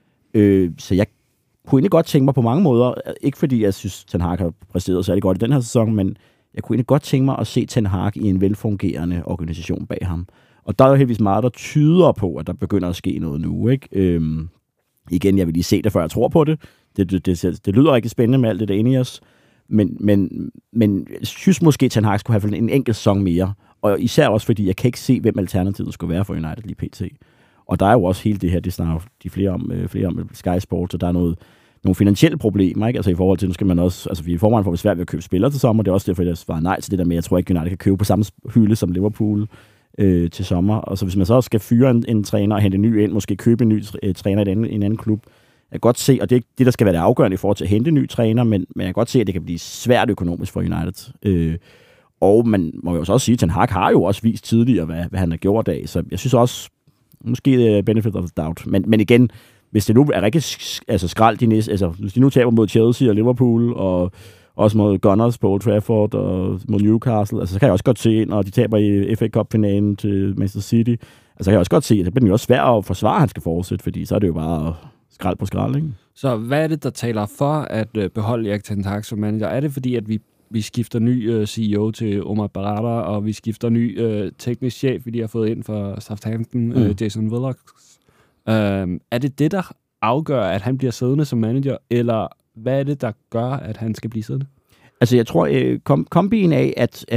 Så jeg kunne egentlig godt tænke mig på mange måder, ikke fordi jeg synes, Ten Hag har præsteret særlig godt i den her sæson, men jeg kunne egentlig godt tænke mig at se Ten Hag i en velfungerende organisation bag ham. Og der er jo heldigvis meget, der tyder på, at der begynder at ske noget nu, ikke? Igen, jeg vil lige se det, før jeg tror på det. Det lyder rigtig spændende med alt det, der inde i os. Men jeg synes måske, at Ten Hag skulle have en enkelt sæson mere. Og især også, fordi jeg kan ikke se, hvem alternativet skulle være for United lige pt. Og der er jo også hele det her, det snakker de flere om Sky Sports, og der er nogle finansielle problemer, ikke? Altså i forhold til, nu skal man også, altså i forvejen får vi svært ved at købe spillere til sommer, det er også derfor, jeg svarer nej til det der med, jeg tror ikke, United kan købe på samme hylde som Liverpool til sommer. Og så hvis man så skal fyre en træner og hente en ny ind, måske købe en ny træner i en anden klub, jeg kan godt se, og det er ikke det, der skal være det afgørende i forhold til at hente en ny træner, men jeg kan godt se, at det kan blive svært økonomisk for United. Og man må jo også sige, at Ten Hag har jo også vist tidligere, hvad han har gjort af, så jeg synes også, måske benefit of the doubt. Men igen, hvis det nu er rigtig skrald de næste, altså hvis de nu taber mod Chelsea og Liverpool, og også mod Gunners på Old Trafford og mod Newcastle, altså så kan jeg også godt se ind, og de taber i FA Cup-finalen til Manchester City, altså kan jeg også godt se, at det bliver jo også svært at forsvare, at han skal fortsætte, fordi så er det jo bare skrald på skrald, ikke? Så hvad er det, der taler for at beholde Erik ten Hag som manager? Er det fordi, at vi skifter ny CEO til Omar Barada, og vi skifter ny teknisk chef, vi lige har fået ind for Southampton, Jason Willox? Er det det, der afgør, at han bliver siddende som manager, eller hvad er det, der gør, at han skal blive siddende? Altså, jeg tror, kombinen af,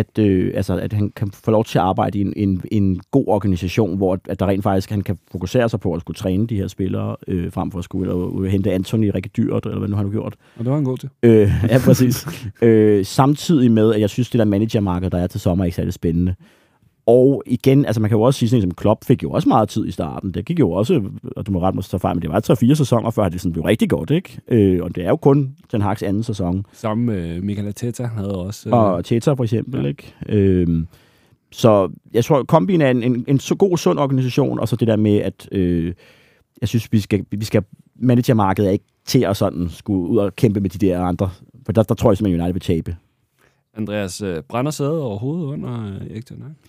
at han kan få lov til at arbejde i en god organisation, hvor at der rent faktisk han kan fokusere sig på at skulle træne de her spillere, frem for at skulle hente Anthony rigtig dyrt, eller hvad nu har du gjort. Og det var han god til. Ja, præcis. Samtidig med, at jeg synes, det der managermarked, der er til sommer, er ikke særlig spændende. Og igen, altså man kan jo også sige, som Klopp fik jo også meget tid i starten. Det gik jo også, og du må ret måske tage fejl, men det var 3-4 sæsoner, før det sådan blev rigtig godt, ikke? Og det er jo kun Ten Hags anden sæson. Sammen med Mikel Arteta havde også... Og Arteta for eksempel, ja. Ikke? Så jeg tror, kombinen er en så god, sund organisation, og så det der med, at jeg synes, vi skal managermarkedet er ikke til at sådan skulle ud og kæmpe med de der andre. For der tror jeg simpelthen, United vil tabe. Andreas, brænder sædet overhovedet under Erik ten Hag?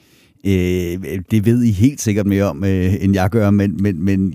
Det ved I helt sikkert mere om, end jeg gør, men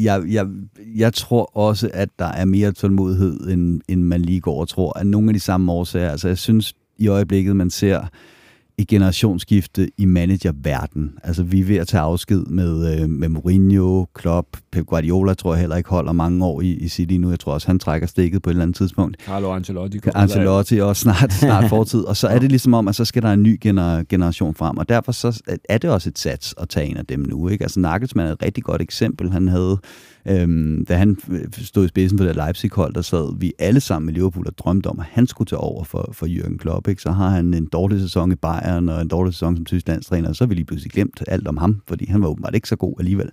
jeg tror også, at der er mere tålmodighed, end man lige går og tror, af nogle af de samme årsager. Altså, jeg synes i øjeblikket, man ser et generationsskifte i managerverden. Altså, vi er ved at tage afsked med Mourinho, Klopp, Pep Guardiola tror jeg heller ikke holder mange år i City nu. Jeg tror også, han trækker stikket på et eller andet tidspunkt. Carlo Ancelotti. Ancelotti også snart fortid. Og så er det ligesom om, at så skal der en ny generation frem. Og derfor så er det også et sats at tage en af dem nu. Ikke? Altså, Nagelsmann er et rigtig godt eksempel. Han havde, da han stod i spidsen for det Leipzig-hold, der sad vi alle sammen med Liverpool og drømte om, at han skulle tage over for Jürgen Klopp. Ikke? Så har han en dårlig sæson i Bayern og en dårlig sæson som tysk landstræner, og så har vi lige pludselig glemt alt om ham, fordi han var åbenbart ikke så god alligevel.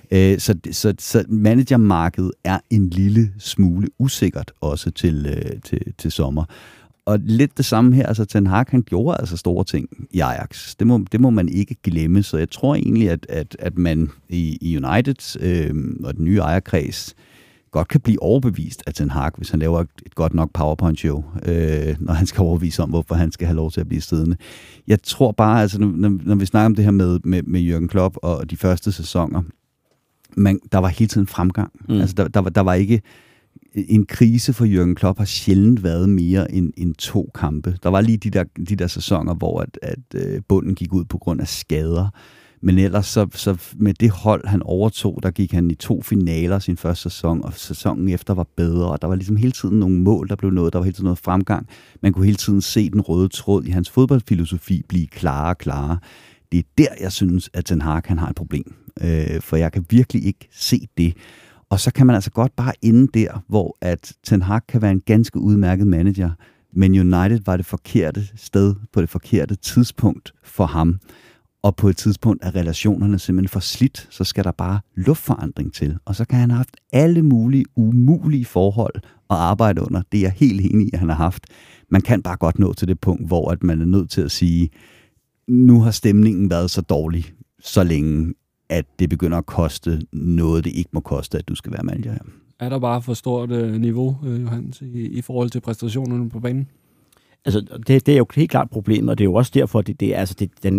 Så managermarkedet er en lille smule usikkert også til sommer. Og lidt det samme her, altså Ten Hag, han gjorde altså store ting i Ajax. Det må man ikke glemme, så jeg tror egentlig, at man i United og den nye ejerkreds godt kan blive overbevist af Ten Hag, hvis han laver et godt nok PowerPoint-show, når han skal overbevise om, hvorfor han skal have lov til at blive siddende. Jeg tror bare, altså når vi snakker om det her med Jürgen Klopp og de første sæsoner, der var hele tiden fremgang. Altså der var ikke en krise for Jürgen Klopp har sjældent været mere end 2 kampe. Der var lige de der sæsoner, hvor at bunden gik ud på grund af skader. Men ellers så med det hold, han overtog, der gik han i 2 finaler sin første sæson, og sæsonen efter var bedre. Og der var ligesom hele tiden nogle mål, der blev nået. Der var hele tiden noget fremgang. Man kunne hele tiden se den røde tråd i hans fodboldfilosofi blive klarere og klarere. Det er der, jeg synes, at Ten Hag han har et problem. For jeg kan virkelig ikke se det. Og så kan man altså godt bare ende der, hvor at Ten Hag kan være en ganske udmærket manager, men United var det forkerte sted på det forkerte tidspunkt for ham. Og på et tidspunkt er relationerne simpelthen for slidt, så skal der bare luftforandring til. Og så kan han have haft alle mulige umulige forhold at arbejde under. Det er jeg helt enig i, at han har haft. Man kan bare godt nå til det punkt, hvor at man er nødt til at sige, nu har stemningen været så dårlig så længe, at det begynder at koste noget, det ikke må koste, at du skal være manager her. Er der bare for stort niveau, Johannes, i forhold til præstationerne på banen? Altså, det er jo helt klart problemet, og det er jo også derfor, at den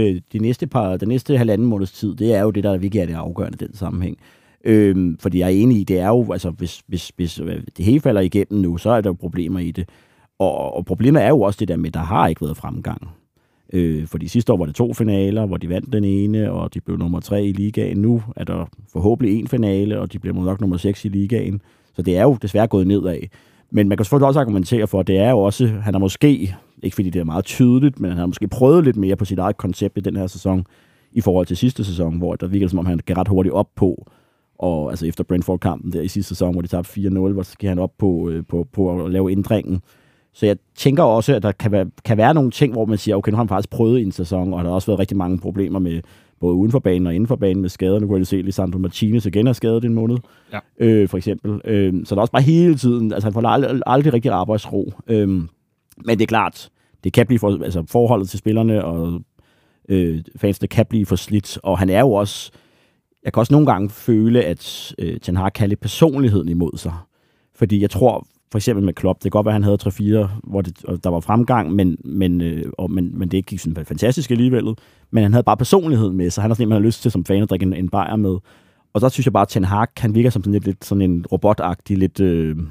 næste halvanden måneds tid, det er jo det, der virkelig er det afgørende i den sammenhæng. Fordi jeg er enig i, det er jo, altså, hvis det hele falder igennem nu, så er der jo problemer i det. Og problemet er jo også det der med, at der har ikke været fremgang. Fordi sidste år var det 2 finaler, hvor de vandt den ene, og de blev nummer 3 i ligaen. Nu er der forhåbentlig 1 finale, og de bliver nok nummer 6 i ligaen. Så det er jo desværre gået nedad. Men man kan selvfølgelig også argumentere for, at det er jo også, han har måske, ikke fordi det er meget tydeligt, men han har måske prøvet lidt mere på sit eget koncept i den her sæson, i forhold til sidste sæson, hvor der virkede som om, han gav ret hurtigt op på, og altså efter Brentford-kampen der i sidste sæson, hvor de tabte 4-0, hvor så gik han op på at lave ændringen. Så jeg tænker også, at der kan være nogle ting, hvor man siger, okay, nu har han faktisk prøvet i en sæson, og der har også været rigtig mange problemer med både uden for banen og inden for banen med skader. Nu kunne jeg se, at Lisandro Martinez igen er skadet en måned, for eksempel. Så der er også bare hele tiden, altså han får aldrig rigtig arbejdsro. Men det er klart, det kan blive forholdet til spillerne, og fansene kan blive for slidt, og han er jo også, jeg kan også nogle gange føle, at Ten Hag kan lidt personligheden imod sig. Fordi jeg tror, for eksempel med Klopp, det kan godt være, at han havde 3-4, hvor der var fremgang, men det ikke gik sådan fantastisk alligevel. Men han havde bare personligheden med, så han har sådan en, man har lyst til som fan at drikke en bajer med. Og så synes jeg bare, at Ten Hag, han virker som sådan lidt sådan en robotagtig, lidt,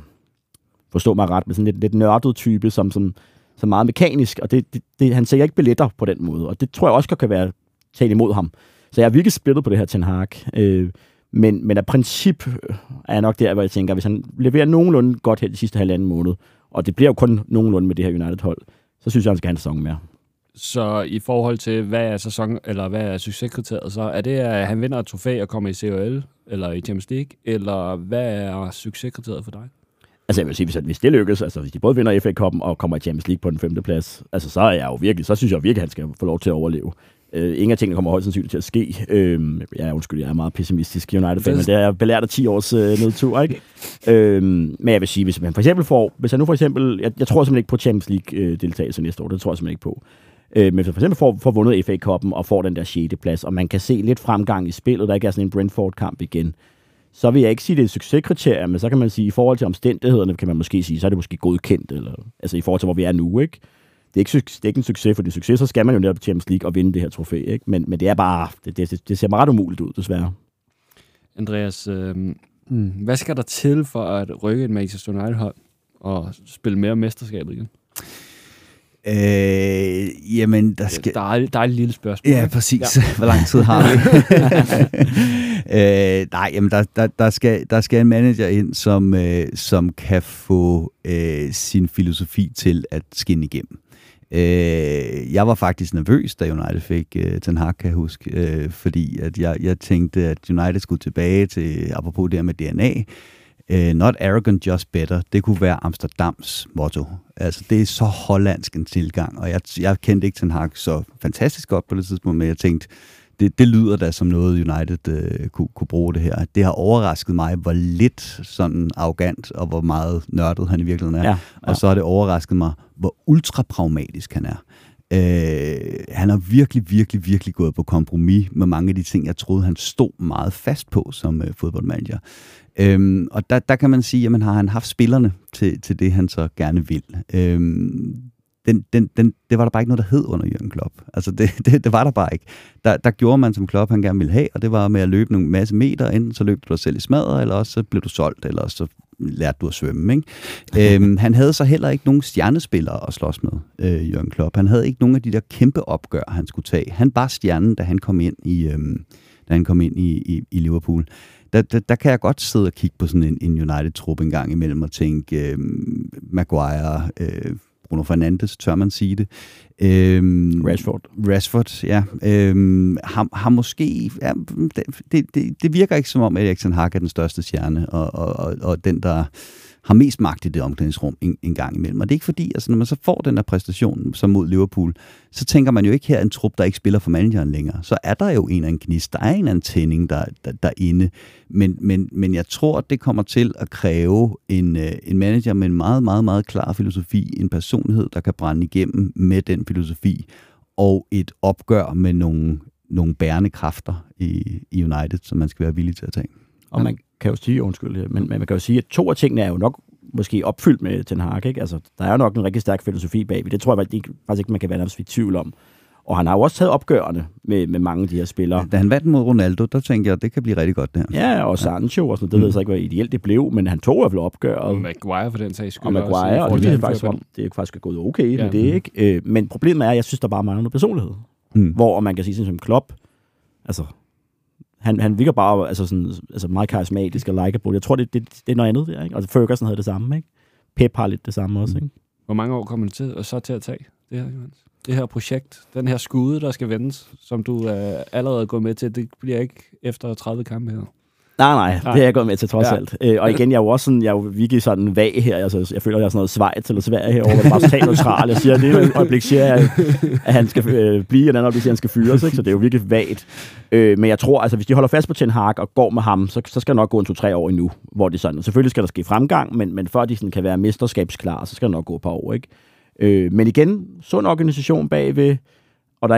forstå mig ret, men sådan lidt nørdet type, som meget mekanisk. Og han sælger ikke billetter på den måde, og det tror jeg også kan være talt imod ham. Så jeg er virkelig splittet på det her Ten Hag. Men af princip er jeg nok der, hvor jeg tænker, hvis han leverer nogenlunde godt her de sidste halvanden måned, og det bliver jo kun nogenlunde med det her United-hold, så synes jeg, han skal have en sæson mere. Så i forhold til, hvad er succeskriteriet, så er det, at han vinder et trofæ og kommer i COL, eller i Champions League, eller hvad er succeskriteriet for dig? Altså jeg vil sige, hvis det lykkes, altså hvis de både vinder FA-cupen og kommer i Champions League på den 5. plads, altså så synes jeg virkelig, at han skal få lov til at overleve. Ingen af tingene kommer højst sandsynligt til at ske. Jeg er meget pessimistisk United-fan, men det er jeg belært af 10 års nedtur, ikke? Men jeg vil sige, hvis han for eksempel, jeg tror simpelthen ikke på Champions League-deltagelse næste år, det tror jeg simpelthen ikke på. Men hvis han for eksempel får vundet FA-cupen og får den der 6. plads, og man kan se lidt fremgang i spillet, der ikke er sådan en Brentford-kamp igen, så vil jeg ikke sige, det er et succeskriterie, men så kan man sige, i forhold til omstændighederne, kan man måske sige, så er det måske godkendt, eller, altså i forhold til, hvor vi er nu, ikke? Det er ikke en succes, for det er succes, så skal man jo netop på Champions League og vinde det her trofæ, ikke? Men det er bare, det ser meget umuligt ud, desværre. Andreas, hvad skal der til for at rykke et Manchester United-hold og spille mere mesterskabet igen? Jamen, der skal... Der er et lille spørgsmål. Ja, præcis. Ja. Hvor lang tid har vi? Nej, jamen, der skal en manager ind, som kan få sin filosofi til at skinne igennem. Jeg var faktisk nervøs, da United fik Ten Hag, kan jeg huske, fordi at jeg tænkte, at United skulle tilbage til, apropos det med DNA, not arrogant, just better. Det kunne være Amsterdams motto. Altså, det er så hollandsk en tilgang, og jeg kendte ikke Ten Hag så fantastisk godt på det tidspunkt, men jeg tænkte, det lyder da som noget, United kunne bruge det her. Det har overrasket mig, hvor lidt sådan arrogant, og hvor meget nørdet han i virkeligheden er. Ja. Og så har det overrasket mig, hvor ultra pragmatisk han er. Han har virkelig gået på kompromis med mange af de ting, jeg troede, han stod meget fast på som fodboldmanager. Og der kan man sige, jamen har han haft spillerne til det, han så gerne vil. Det var der bare ikke noget, der hed under Jürgen Klopp. Altså det var der bare ikke. Der gjorde man, som Klopp han gerne ville have, og det var med at løbe nogle masse meter. Enten så løb du dig selv i smadret, eller også så blev du solgt, eller også så lærte du at svømme. Ikke? Han havde så heller ikke nogen stjernespillere at slås med, Jürgen Klopp. Han havde ikke nogen af de der kæmpe opgør, han skulle tage. Han var stjernen, da han kom ind i Liverpool. Der kan jeg godt sidde og kigge på sådan en United-trup en gang imellem og tænke, Maguire, Bruno Fernandes, tør man sige det. Rashford, ja. Har måske... Ja, det virker ikke som om, at Erik Ten Hag er den største stjerne, og den, der har mest magt i det omklædningsrum en gang imellem. Og det er ikke fordi, altså når man så får den her præstation som mod Liverpool, så tænker man jo ikke her en trup, der ikke spiller for manageren længere. Så er der jo en gnist, der er en anden tænding derinde. Men jeg tror, at det kommer til at kræve en manager med en meget klar filosofi, en personlighed, der kan brænde igennem med den filosofi, og et opgør med nogle bærende kræfter i United, som man skal være villig til at tage. Og man kan jo sige, men man kan jo sige, at 2 af tingene er jo nok måske opfyldt med Ten Hag, ikke? Altså, der er jo nok en rigtig stærk filosofi bagved. Det tror jeg faktisk ikke, man kan være nærmest i tvivl om. Og han har jo også taget opgørende med mange af de her spillere. Da han vandt mod Ronaldo, der tænkte jeg, at det kan blive rigtig godt, det her. Ja, og Sancho og sådan noget. Det ved jeg så ikke, hvor ideelt det blev, men han tog i hvert fald opgøret. Og Maguire for den sags skyld. Og Maguire, og det er faktisk gået okay med det, ikke? Men problemet er, at jeg synes, der bare mangler noget personlighed. Hvor man kan sige sådan som Klopp, altså... Han virker bare altså meget karismatisk og likeable. Jeg tror, det er noget andet der, ikke? Og Ferguson havde det samme, ikke? Pep har lidt det samme også, ikke? Hvor mange år kommer det til at tage det her, Johannes? Det her projekt, den her skude, der skal vendes, som du allerede er gået med til, det bliver ikke efter 30 kampe her? Nej, det er jeg gået med til trods alt. Og igen, jeg er jo også sådan, jeg er jo virkelig sådan vag her. Altså, jeg føler, jeg er sådan noget Schweiz eller Sverige herovre, hvor det bare totalt neutral. Jeg siger, at det ene øjeblik siger jeg, at han skal blive, og den anden øjeblik siger, at han skal fyres, ikke? Så det er jo virkelig vagt. Men jeg tror, altså hvis de holder fast på Ten Hag og går med ham, så skal der nok gå 2-3 år endnu, hvor det sådan. Selvfølgelig skal der ske fremgang, men før de sådan kan være mesterskabsklar, så skal der nok gå et par år, ikke? Men igen, sund organisation bagved. Og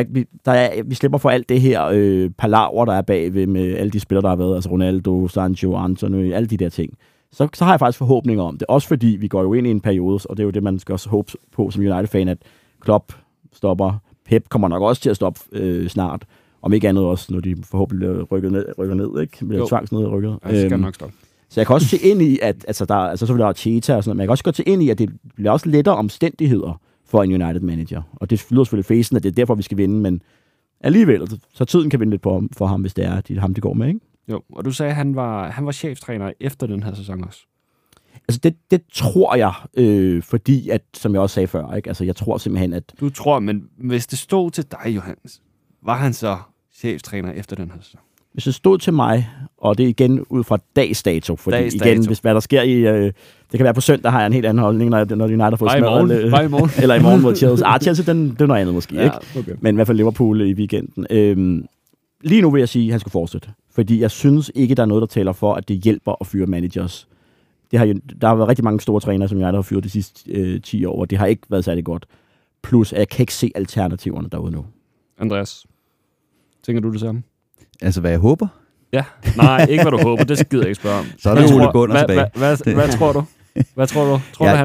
vi slipper for alt det her palaver, der er bagved med alle de spillere, der har været, altså Ronaldo, Sancho, Antony, alle de der ting. Så har jeg faktisk forhåbninger om det. Også fordi vi går jo ind i en periode, og det er jo det, man skal også håbe på som United-fan, at Klopp stopper. Pep kommer nok også til at stoppe snart. Om ikke andet også, når de forhåbentlig rykker ned, ikke? Bliver tvangsnedrykket. Ja, det skal nok stoppe. Så jeg kan også se ind i, at altså, så vil der være Cheetah og sådan noget, men jeg kan også gå til ind i, at det bliver også lettere omstændigheder for en United-manager. Og det lyder selvfølgelig fæsen, at det er derfor, vi skal vinde, men alligevel, så tiden kan vinde lidt for ham, hvis det er ham, det går med, ikke? Jo, og du sagde, at han var cheftræner efter den her sæson også. Altså, det tror jeg, fordi at, som jeg også sagde før, ikke? Altså, jeg tror simpelthen, at... Du tror, men hvis det stod til dig, Johannes, var han så cheftræner efter den her sæson? Hvis det stod til mig, og det er igen ud fra dagsdato, fordi igen, hvis hvad der sker i... det kan være på søndag, har jeg en helt anden holdning, når United har fået smadret... Bare i morgen. Eller i morgen mod Chelsea. Chelsea, det er noget andet måske, ikke? Okay. Men i hvert fald Liverpool i weekenden. Lige nu vil jeg sige, at han skal fortsætte. Fordi jeg synes ikke, der er noget, der taler for, at det hjælper at fyre managers. Der har været rigtig mange store trænere, som United har fyret de sidste 10 år, og det har ikke været særlig godt. Plus, at jeg kan ikke se alternativerne derude nu. Andreas, tænker du det samme? Altså, hvad jeg håber? Ja, nej, ikke hvad du håber, det gider jeg ikke spørge om. Så er der Ole Gunnar tilbage. Hvad tror du? Hvad tror du? Tror du, han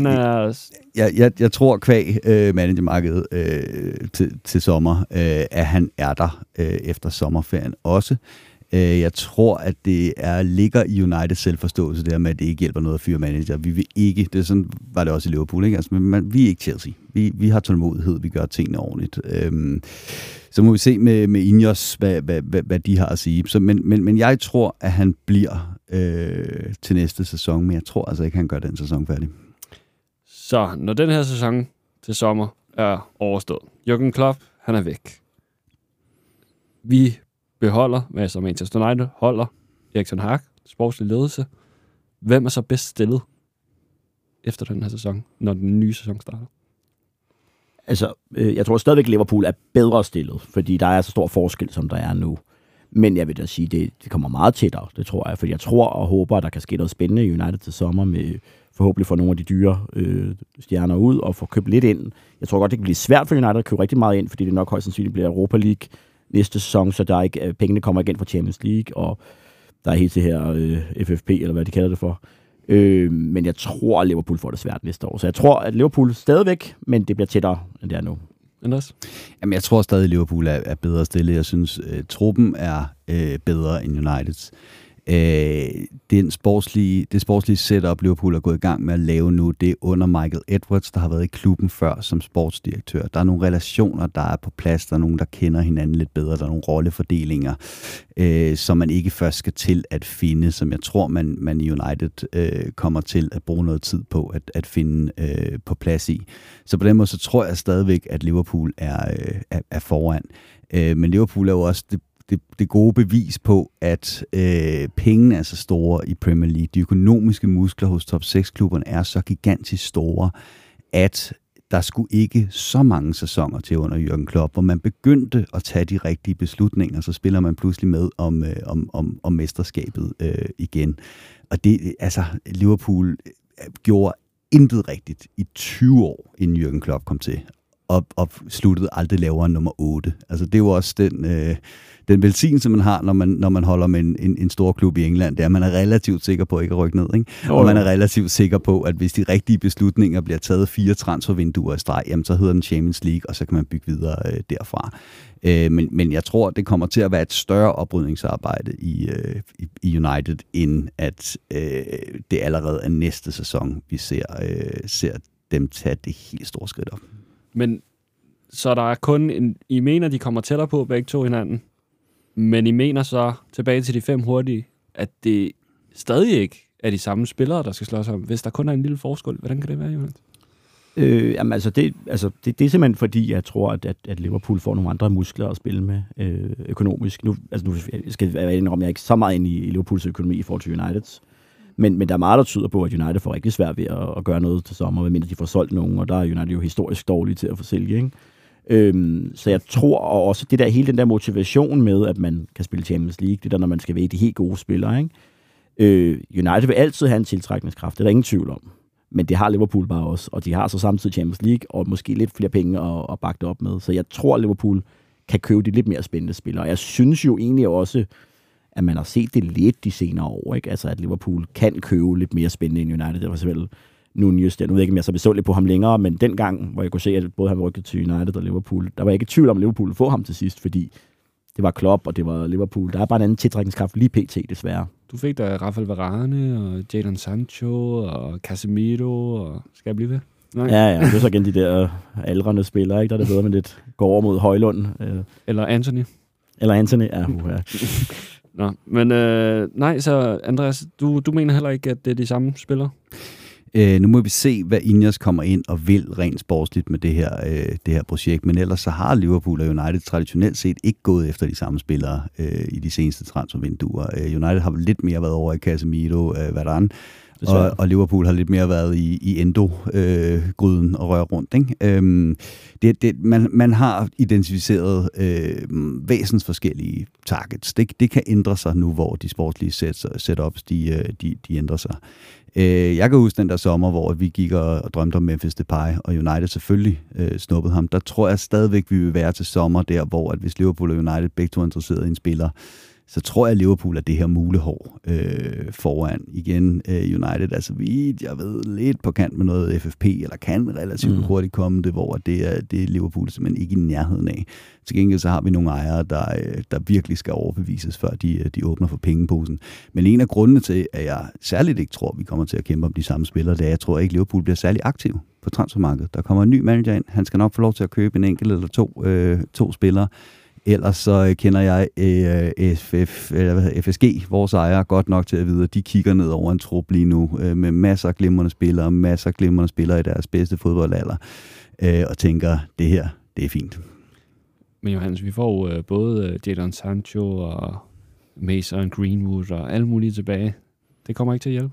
er... Jeg tror, kvæg managermarkedet til sommer, at han er der efter sommerferien også. Jeg tror, at det ligger i Uniteds selvforståelse der med, at det ikke hjælper noget at fyre manager. Vi vil ikke, det er sådan, var det også i Liverpool, ikke? Altså, men vi er ikke Chelsea. Vi har tålmodighed, vi gør tingene ordentligt. Så må vi se med Ineos, hvad de har at sige. Så, men jeg tror, at han bliver til næste sæson, men jeg tror altså ikke, han gør den sæson færdig. Så når den her sæson til sommer er overstået, Jürgen Klopp, han er væk. Vi beholder, altså Manchester United holder Erik ten Hag, sportslig ledelse. Hvem er så bedst stillet efter den her sæson, når den nye sæson starter? Altså, jeg tror stadigvæk, at Liverpool er bedre stillet, fordi der er så stor forskel, som der er nu. Men jeg vil da sige, det kommer meget tættere, det tror jeg. Fordi jeg tror og håber, at der kan ske noget spændende i United til sommer, med forhåbentlig få nogle af de dyre stjerner ud og få købt lidt ind. Jeg tror godt, det kan blive svært for United at købe rigtig meget ind, fordi det nok højst sandsynligt bliver Europa League næste sæson, så der ikke, pengene kommer igen fra Champions League, og der er helt til her FFP, eller hvad de kalder det for. Men jeg tror, at Liverpool får det svært næste år. Så jeg tror, at Liverpool stadigvæk, men det bliver tættere, end det er nu. Anders? Jamen, jeg tror stadig, at Liverpool er bedre stillet. Jeg synes, truppen er bedre end Uniteds. Det sportslige setup, Liverpool er gået i gang med at lave nu, det er under Michael Edwards, der har været i klubben før som sportsdirektør. Der er nogle relationer, der er på plads, der er nogen, der kender hinanden lidt bedre, der er nogle rollefordelinger, som man ikke først skal til at finde, som jeg tror, man i United kommer til at bruge noget tid på at finde på plads i. Så på den måde, så tror jeg stadigvæk, at Liverpool er foran. Men Liverpool er jo også det gode bevis på, at pengene er så store i Premier League. De økonomiske muskler hos top 6-klubberne er så gigantisk store, at der skulle ikke så mange sæsoner til under Jürgen Klopp, hvor man begyndte at tage de rigtige beslutninger, så spiller man pludselig med om mesterskabet igen. Og det, altså, Liverpool gjorde intet rigtigt i 20 år, inden Jürgen Klopp kom til, og sluttede aldrig lavere end nummer 8. Altså, det er jo også den velsignelse, man har, når man holder med en stor klub i England, det er, at man er relativt sikker på ikke at rykke ned, ikke? Og man er relativt sikker på, at hvis de rigtige beslutninger bliver taget 4 transfervinduer i streg, jamen så hedder den Champions League, og så kan man bygge videre derfra. Men jeg tror, det kommer til at være et større oprydningsarbejde i United, end at det allerede er næste sæson, vi ser dem tage det helt store skridt op. Men så der er kun I mener, de kommer tættere på begge to hinanden, men I mener så, tilbage til de 5 hurtige, at det stadig ikke er de samme spillere, der skal slås om. Hvis der kun er en lille forskel, hvordan kan det være, Jonas? Jamen altså, det er simpelthen fordi, jeg tror, at Liverpool får nogle andre muskler at spille med økonomisk. Nu skal jeg være enig om, jeg er ikke så meget inde i Liverpools økonomi i forhold til Uniteds. Men der er meget, der tyder på, at United får rigtig svært ved at gøre noget til sommer, medmindre de får solgt nogen, og der er United jo historisk dårlige til at få sælge, ikke? Så jeg tror også, hele den der motivation med, at man kan spille Champions League, det der, når man skal være de helt gode spillere, ikke? United vil altid have en tiltrækningskraft, det er der ingen tvivl om. Men det har Liverpool bare også, og de har så samtidig Champions League, og måske lidt flere penge at bakke det op med. Så jeg tror, at Liverpool kan købe de lidt mere spændende spillere. Og jeg synes jo egentlig også, at man har set det lidt de senere år, ikke? Altså, at Liverpool kan købe lidt mere spændende end United. Det var selvfølgelig Nunez, jeg ved ikke, om jeg så besøgelig på ham længere, men dengang, hvor jeg kunne se, at både han rykkede til United og Liverpool, der var jeg ikke i tvivl om, at Liverpool ville få ham til sidst, fordi det var Klopp, og det var Liverpool. Der er bare en anden tiltrækningskraft lige pt, desværre. Du fik da Rafael Varane, og Jadon Sancho, og Casemiro, og skal jeg blive ved? Nej. Ja, det er så igen de der aldrende spillere, ikke? Der er det bedre med lidt går over mod Højlund. Eller Anthony, ja. Nå, men nej, så Andreas, du mener heller ikke, at det er de samme spillere? Nu må vi se, hvad Ineos kommer ind og vil rent sportsligt med det her projekt, men ellers så har Liverpool og United traditionelt set ikke gået efter de samme spillere i de seneste transfervinduer. United har lidt mere været over i Casemiro, Varane, og Liverpool har lidt mere været i Endo-gryden og røre rundt, ikke? Man har identificeret væsensforskellige targets. Det kan ændre sig nu, hvor de sportslige setups de ændrer sig. Jeg kan huske den der sommer, hvor vi gik og drømte om Memphis Depay, og United selvfølgelig snuppede ham. Der tror jeg stadigvæk, vi vil være til sommer der, hvor at hvis Liverpool og United begge to er interesseret i en spiller, så tror jeg, at Liverpool er det her mulehår foran igen United. Altså jeg ved, lidt på kant med noget FFP, eller kan relativt hurtigt komme det, hvor det er Liverpool simpelthen ikke i nærheden af. Til gengæld så har vi nogle ejere, der virkelig skal overbevises, før de åbner for pengeposen. Men en af grundene til, at jeg særligt ikke tror, at vi kommer til at kæmpe om de samme spillere, det er, at jeg tror ikke, Liverpool bliver særlig aktiv på transfermarkedet. Der kommer en ny manager ind. Han skal nok få lov til at købe en enkelt eller to spillere. Ellers så kender jeg FSG, vores ejere, godt nok til at vide, at de kigger ned over en trup lige nu med masser af glimrende spillere i deres bedste fodboldalder, og tænker, det her, det er fint. Men Johannes, vi får både Jadon Sancho og Mason Greenwood og alle mulige tilbage. Det kommer ikke til at hjælpe?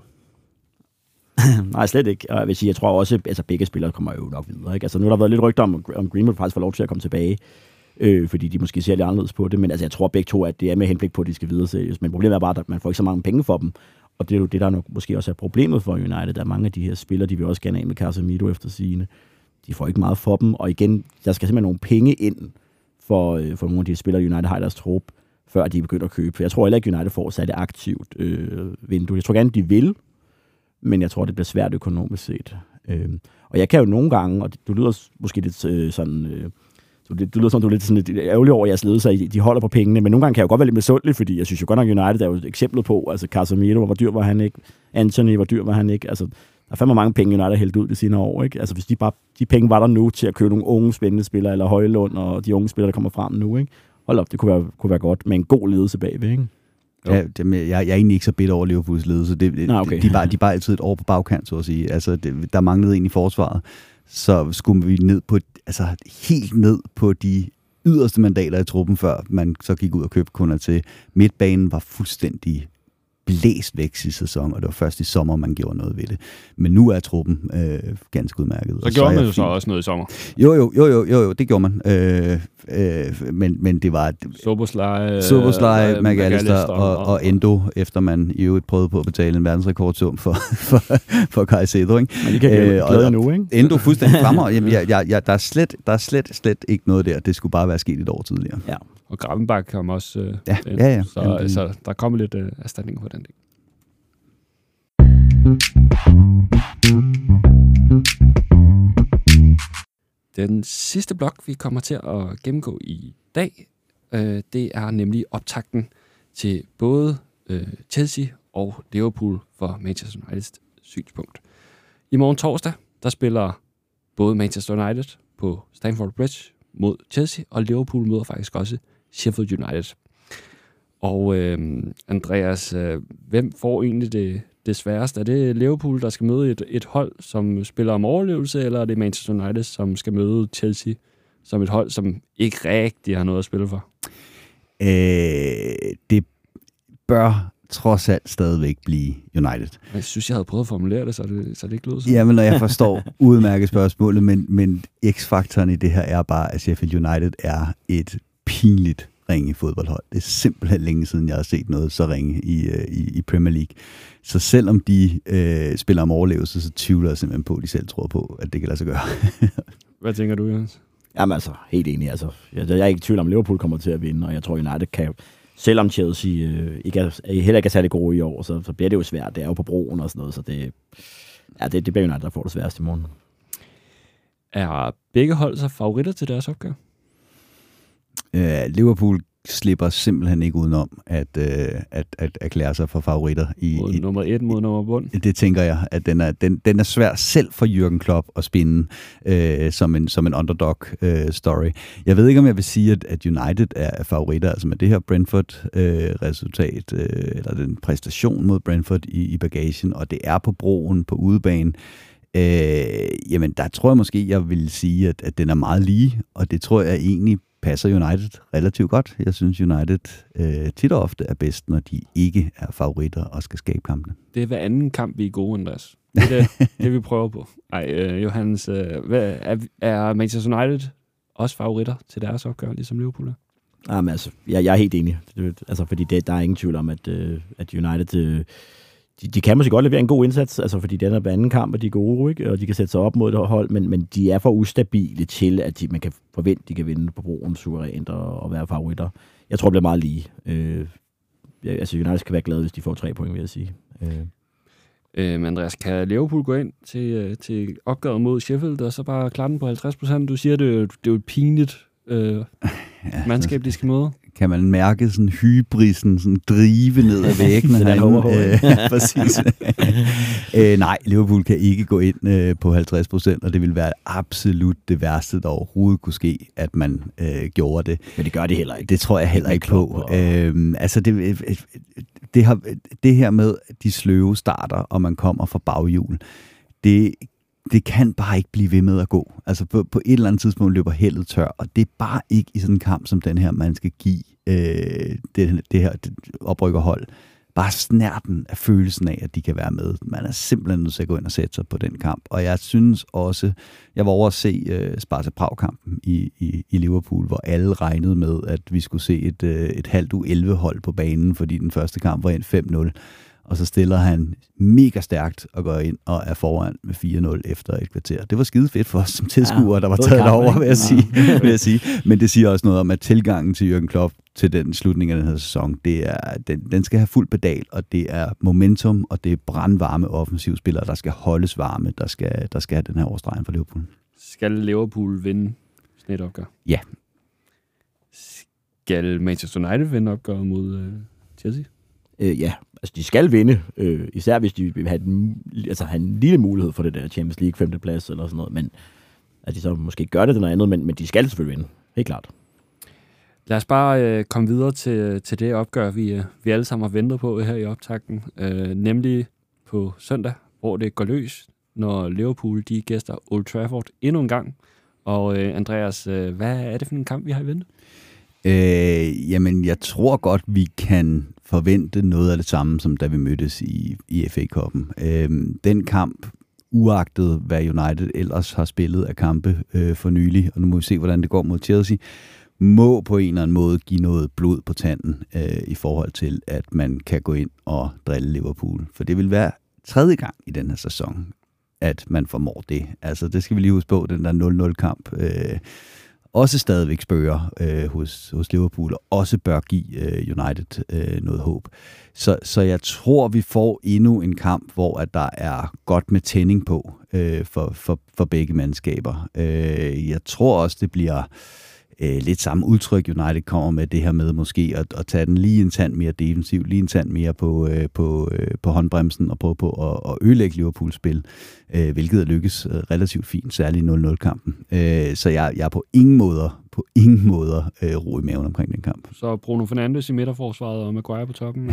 Nej, slet ikke. Og jeg vil sige, jeg tror også, at begge spillere kommer jo nok videre. Ikke? Altså, nu har der været lidt rygter om Greenwood faktisk får lov til at komme tilbage, fordi de måske ser lidt anderledes på det. Men altså, jeg tror begge to, at det er med henblik på, at de skal videre seriøst. Men problemet er bare, at man får ikke så mange penge for dem. Og det er jo det, der nok måske også er problemet for United. Der er mange af de her spillere, de vil også gerne af med Casemiro efter sigende. De får ikke meget for dem. Og igen, der skal simpelthen nogle penge ind for nogle af de spillere, United har i deres trup, før de begynder at købe. Jeg tror heller ikke, United får særligt aktivt vindue. Jeg tror gerne, de vil, men jeg tror, det bliver svært økonomisk set. Og jeg kan jo nogle gange, og du lyder måske lidt sådan... Det lyder som, du er lidt ærgerlig over, at jeres ledelse, de holder på pengene, men nogle gange kan jeg jo godt være lidt misundelig, fordi jeg synes jo godt nok, United er jo et eksempel på, altså Casemiro, hvor dyr var han ikke? Anthony, hvor dyr var han ikke? Altså, der er fandme mange penge, United har hældt ud det senere år, ikke? Altså, hvis de penge var der nu til at købe nogle unge spændende spillere, eller Højlund og de unge spillere, der kommer frem nu, ikke? Hold op, det kunne være godt, med en god ledelse bagved, ikke? Ja, jeg er egentlig ikke så bitter over Liverpools ledelse. Okay. De er bare altid et år på bagkant, så at sige. Altså, der manglede egentlig forsvaret. Så skulle vi helt ned på de yderste mandater i truppen, før man så gik ud og købte kunder til. Midtbanen var fuldstændig blæst væk sidste sæson, og det var først i sommer, man gjorde noget ved det. Men nu er truppen ganske udmærket. Så gjorde man jo så også noget i sommer. Jo, det gjorde man. Men det var... Szoboszlai, McAllister og Endo, efter man i øvrigt prøvede på at betale en verdensrekordsum for Caicedo, ikke? Men de kan glæde nu, ikke? Endo fuldstændig fremmer. Der er slet ikke noget der. Det skulle bare være sket et år tidligere. Ja. Og Gravenbach kom også ja. Så der kommer lidt erstatning på den del. Den sidste blok, vi kommer til at gennemgå i dag, det er nemlig optakten til både Chelsea og Liverpool for Manchester Uniteds synspunkt. I morgen torsdag, der spiller både Manchester United på Stamford Bridge mod Chelsea, og Liverpool møder faktisk også Sheffield United. Og Andreas, hvem får egentlig det sværeste? Er det Liverpool, der skal møde et hold, som spiller om overlevelse, eller er det Manchester United, som skal møde Chelsea som et hold, som ikke rigtig har noget at spille for? Det bør trods alt stadigvæk blive United. Jeg synes, jeg havde prøvet at formulere det, så det ikke lød sådan. Jamen, når jeg forstår udmærket spørgsmålet, men x-faktoren i det her er bare, at Sheffield United er et pinligt ringe fodboldhold. Det er simpelthen længe siden, jeg har set noget så ringe i Premier League. Så selvom de spiller om overlevelse, så tvivler jeg simpelthen på, at de selv tror på, at det kan lade sig gøre. Hvad tænker du, Jens? Jamen altså, helt enig. Altså, jeg er ikke i tvivl om, Liverpool kommer til at vinde, og jeg tror, United kan, selvom Chelsea heller ikke er særlig gode i år, så bliver det jo svært. Det er jo på broen og sådan noget, så det bliver United, der får det sværeste i morgen. Er begge hold så favoritter til deres opgave? Liverpool slipper simpelthen ikke udenom at erklære sig for favoritter i nummer 1 mod nummer bund. Det tænker jeg, at den er svær selv for Jürgen Klopp at spinde som en underdog story. Jeg ved ikke, om jeg vil sige, at United er favoritter, altså med det her Brentford resultat, eller den præstation mod Brentford i bagagen, og det er på broen på udebane. Jamen, der tror jeg måske, jeg vil sige, at den er meget lige, og det tror jeg egentlig passer United relativt godt. Jeg synes, United tit og ofte er bedst, når de ikke er favoritter og skal skabe kampene. Det er hver anden kamp, vi er gode, Andreas. Det er det, vi prøver på. Johannes, er Manchester United også favoritter til deres opgør, ligesom Liverpool er? Jamen altså, jeg er helt enig. Altså, fordi der er ingen tvivl om, at United... De kan måske godt levere en god indsats, altså fordi den er på anden kamp, og de er gode, ikke? Og de kan sætte sig op mod et hold, men de er for ustabile til, at man kan forvente, at de kan vinde på broen suverænt og være favoritter. Jeg tror, det bliver meget lige. altså United skal være glade, hvis de får 3 point, vil jeg sige. Andreas, kan Liverpool gå ind til opgøret mod Sheffield, og så bare klare den på 50%? Du siger, det er jo et pinligt mandskab, de skal møde. Kan man mærke sådan hybrisen sådan drive ned ad væggene herinde? Præcis. Nej, Liverpool kan ikke gå ind på 50%, og det vil være absolut det værste, der overhovedet kunne ske, at man gjorde det. Men det gør det heller ikke. Det tror jeg heller ikke på. Altså det her med de sløve starter, og man kommer fra baghjul, det kan bare ikke blive ved med at gå. Altså på et eller andet tidspunkt løber heldet tør, og det er bare ikke i sådan en kamp som den her, man skal give det her oprykkerhold. Bare snærten af følelsen af, at de kan være med. Man er simpelthen nødt til at gå ind og sætte sig på den kamp. Og jeg synes også, jeg var over at se Sparta Prag-kampen i Liverpool, hvor alle regnede med, at vi skulle se et halvt U11-hold på banen, fordi den første kamp var ind 5-0. Og så stiller han mega stærkt og går ind og er foran med 4-0 efter et kvarter. Det var skide fedt for os som tilskuere, der var taget over, vil jeg sige. Men det siger også noget om, at tilgangen til Jürgen Klopp til den slutning af den her sæson, den skal have fuld pedal, og det er momentum, og det er brandvarme offensivspillere, der skal holdes varme, der skal have den her overstregen for Liverpool. Skal Liverpool vinde sådan et opgør? Ja. Skal Manchester United vinde opgør mod Chelsea? Ja, altså de skal vinde, især hvis de vil have en lille mulighed for det der Champions League 5. plads eller sådan noget, men at de så måske gør det noget andet, men de skal selvfølgelig vinde, helt klart. Lad os bare komme videre til det opgør, vi alle sammen har ventet på her i optakten, nemlig på søndag, hvor det går løs, når Liverpool de gæster Old Trafford endnu en gang. Og Andreas, hvad er det for en kamp, vi har i vente? Jamen, jeg tror godt, vi kan forvente noget af det samme, som da vi mødtes i FA-cupen. Den kamp, uagtet hvad United ellers har spillet af kampe for nylig, og nu må vi se, hvordan det går mod Chelsea, må på en eller anden måde give noget blod på tanden i forhold til, at man kan gå ind og drille Liverpool. For det vil være 3. gang i den her sæson, at man formår det. Altså, det skal vi lige huske på, den der 0-0-kamp også stadigvæk spørger hos Liverpool, og også bør give United noget håb. Så jeg tror, vi får endnu en kamp, hvor at der er godt med tænding på for begge mandskaber. Jeg tror også, det bliver lidt samme udtryk, United kommer med det her med måske at tage den lige en tand mere defensivt, lige en tand mere på håndbremsen og prøve på at ødelægge Liverpools spil, hvilket lykkes relativt fint, særligt 0-0-kampen. Så jeg er på ingen måder ro i maven omkring den kamp. Så Bruno Fernandes i midterforsvaret og Maguire på toppen?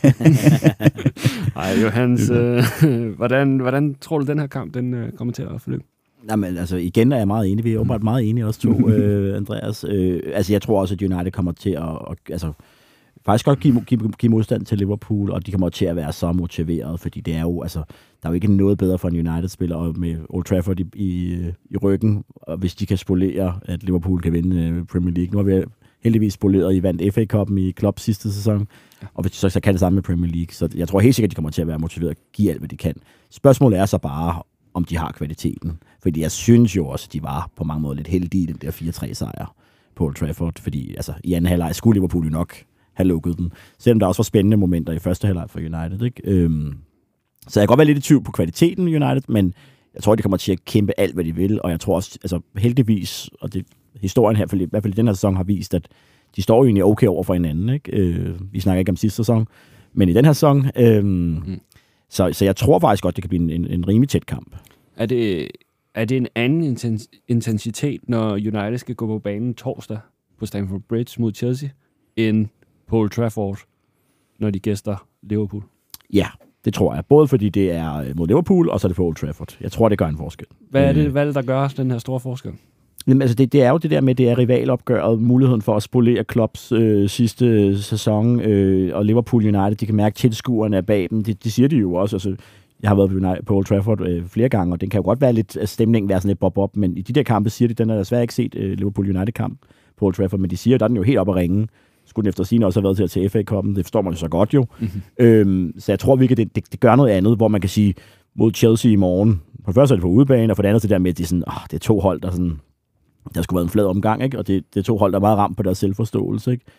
Ej, Johans, hvordan tror du, den her kamp den kommer til at forløbe? Jamen, altså igen er jeg meget enig. Vi er åbenbart meget enige også to, Andreas. Altså jeg tror også, at United kommer til at faktisk godt give modstand til Liverpool, og de kommer til at være så motiveret, fordi det er jo, altså, der er jo ikke noget bedre for en United-spiller med Old Trafford i ryggen, og hvis de kan spolere, at Liverpool kan vinde Premier League. Nu har vi heldigvis spoleret, I vandt FA-cupen i Klopp sidste sæson, og hvis de så kan det samme med Premier League. Så jeg tror helt sikkert, at de kommer til at være motiveret og give alt, hvad de kan. Spørgsmålet er så bare, om de har kvaliteten. Fordi jeg synes jo også, at de var på mange måder lidt heldige i den der 4-3-sejr på Old Trafford, fordi altså, i anden halvleg skulle Liverpool jo nok have lukket den. Selvom der også var spændende momenter i første halvleg for United. Ikke? Så jeg kan godt være lidt i tvivl på kvaliteten i United, men jeg tror, de kommer til at kæmpe alt, hvad de vil, og jeg tror også, altså heldigvis, og det historien her, i hvert fald i den her sæson, har vist, at de står jo egentlig okay over for hinanden. Ikke? Vi snakker ikke om sidste sæson, men i den her sæson, så jeg tror faktisk godt, det kan blive en rimelig tæt kamp. Er det en anden intensitet, når United skal gå på banen torsdag på Stamford Bridge mod Chelsea, end på Old Trafford, når de gæster Liverpool? Ja, det tror jeg. Både fordi det er mod Liverpool, og så er det på Old Trafford. Jeg tror, det gør en forskel. Hvad er det, der gør den her store forskel? Jamen, altså det er jo det der med, det er rivalopgøret, muligheden for at spolere Klopps sidste sæson, og Liverpool United, de kan mærke tilskuerne af bag dem. Det siger de jo også. Altså, jeg har været på Old Trafford flere gange, og den kan jo godt være lidt stemning, være sådan lidt bob-op, men i de der kampe siger de, den er desværre ikke set Liverpool United-kamp på Old Trafford, men de siger, der er den jo helt op at ringe. Skulle den efter sigende også have været til FA-cupen, det forstår man jo så godt jo. Mm-hmm. Så jeg tror virkelig, det gør noget andet, hvor man kan sige, mod Chelsea i morgen, for det første er det på udebane, og for det andet det der med, at det er sådan, det er to hold, der skulle være en flad omgang, ikke? Og det er to hold, der er meget ramt på deres selvforståelse, ikke?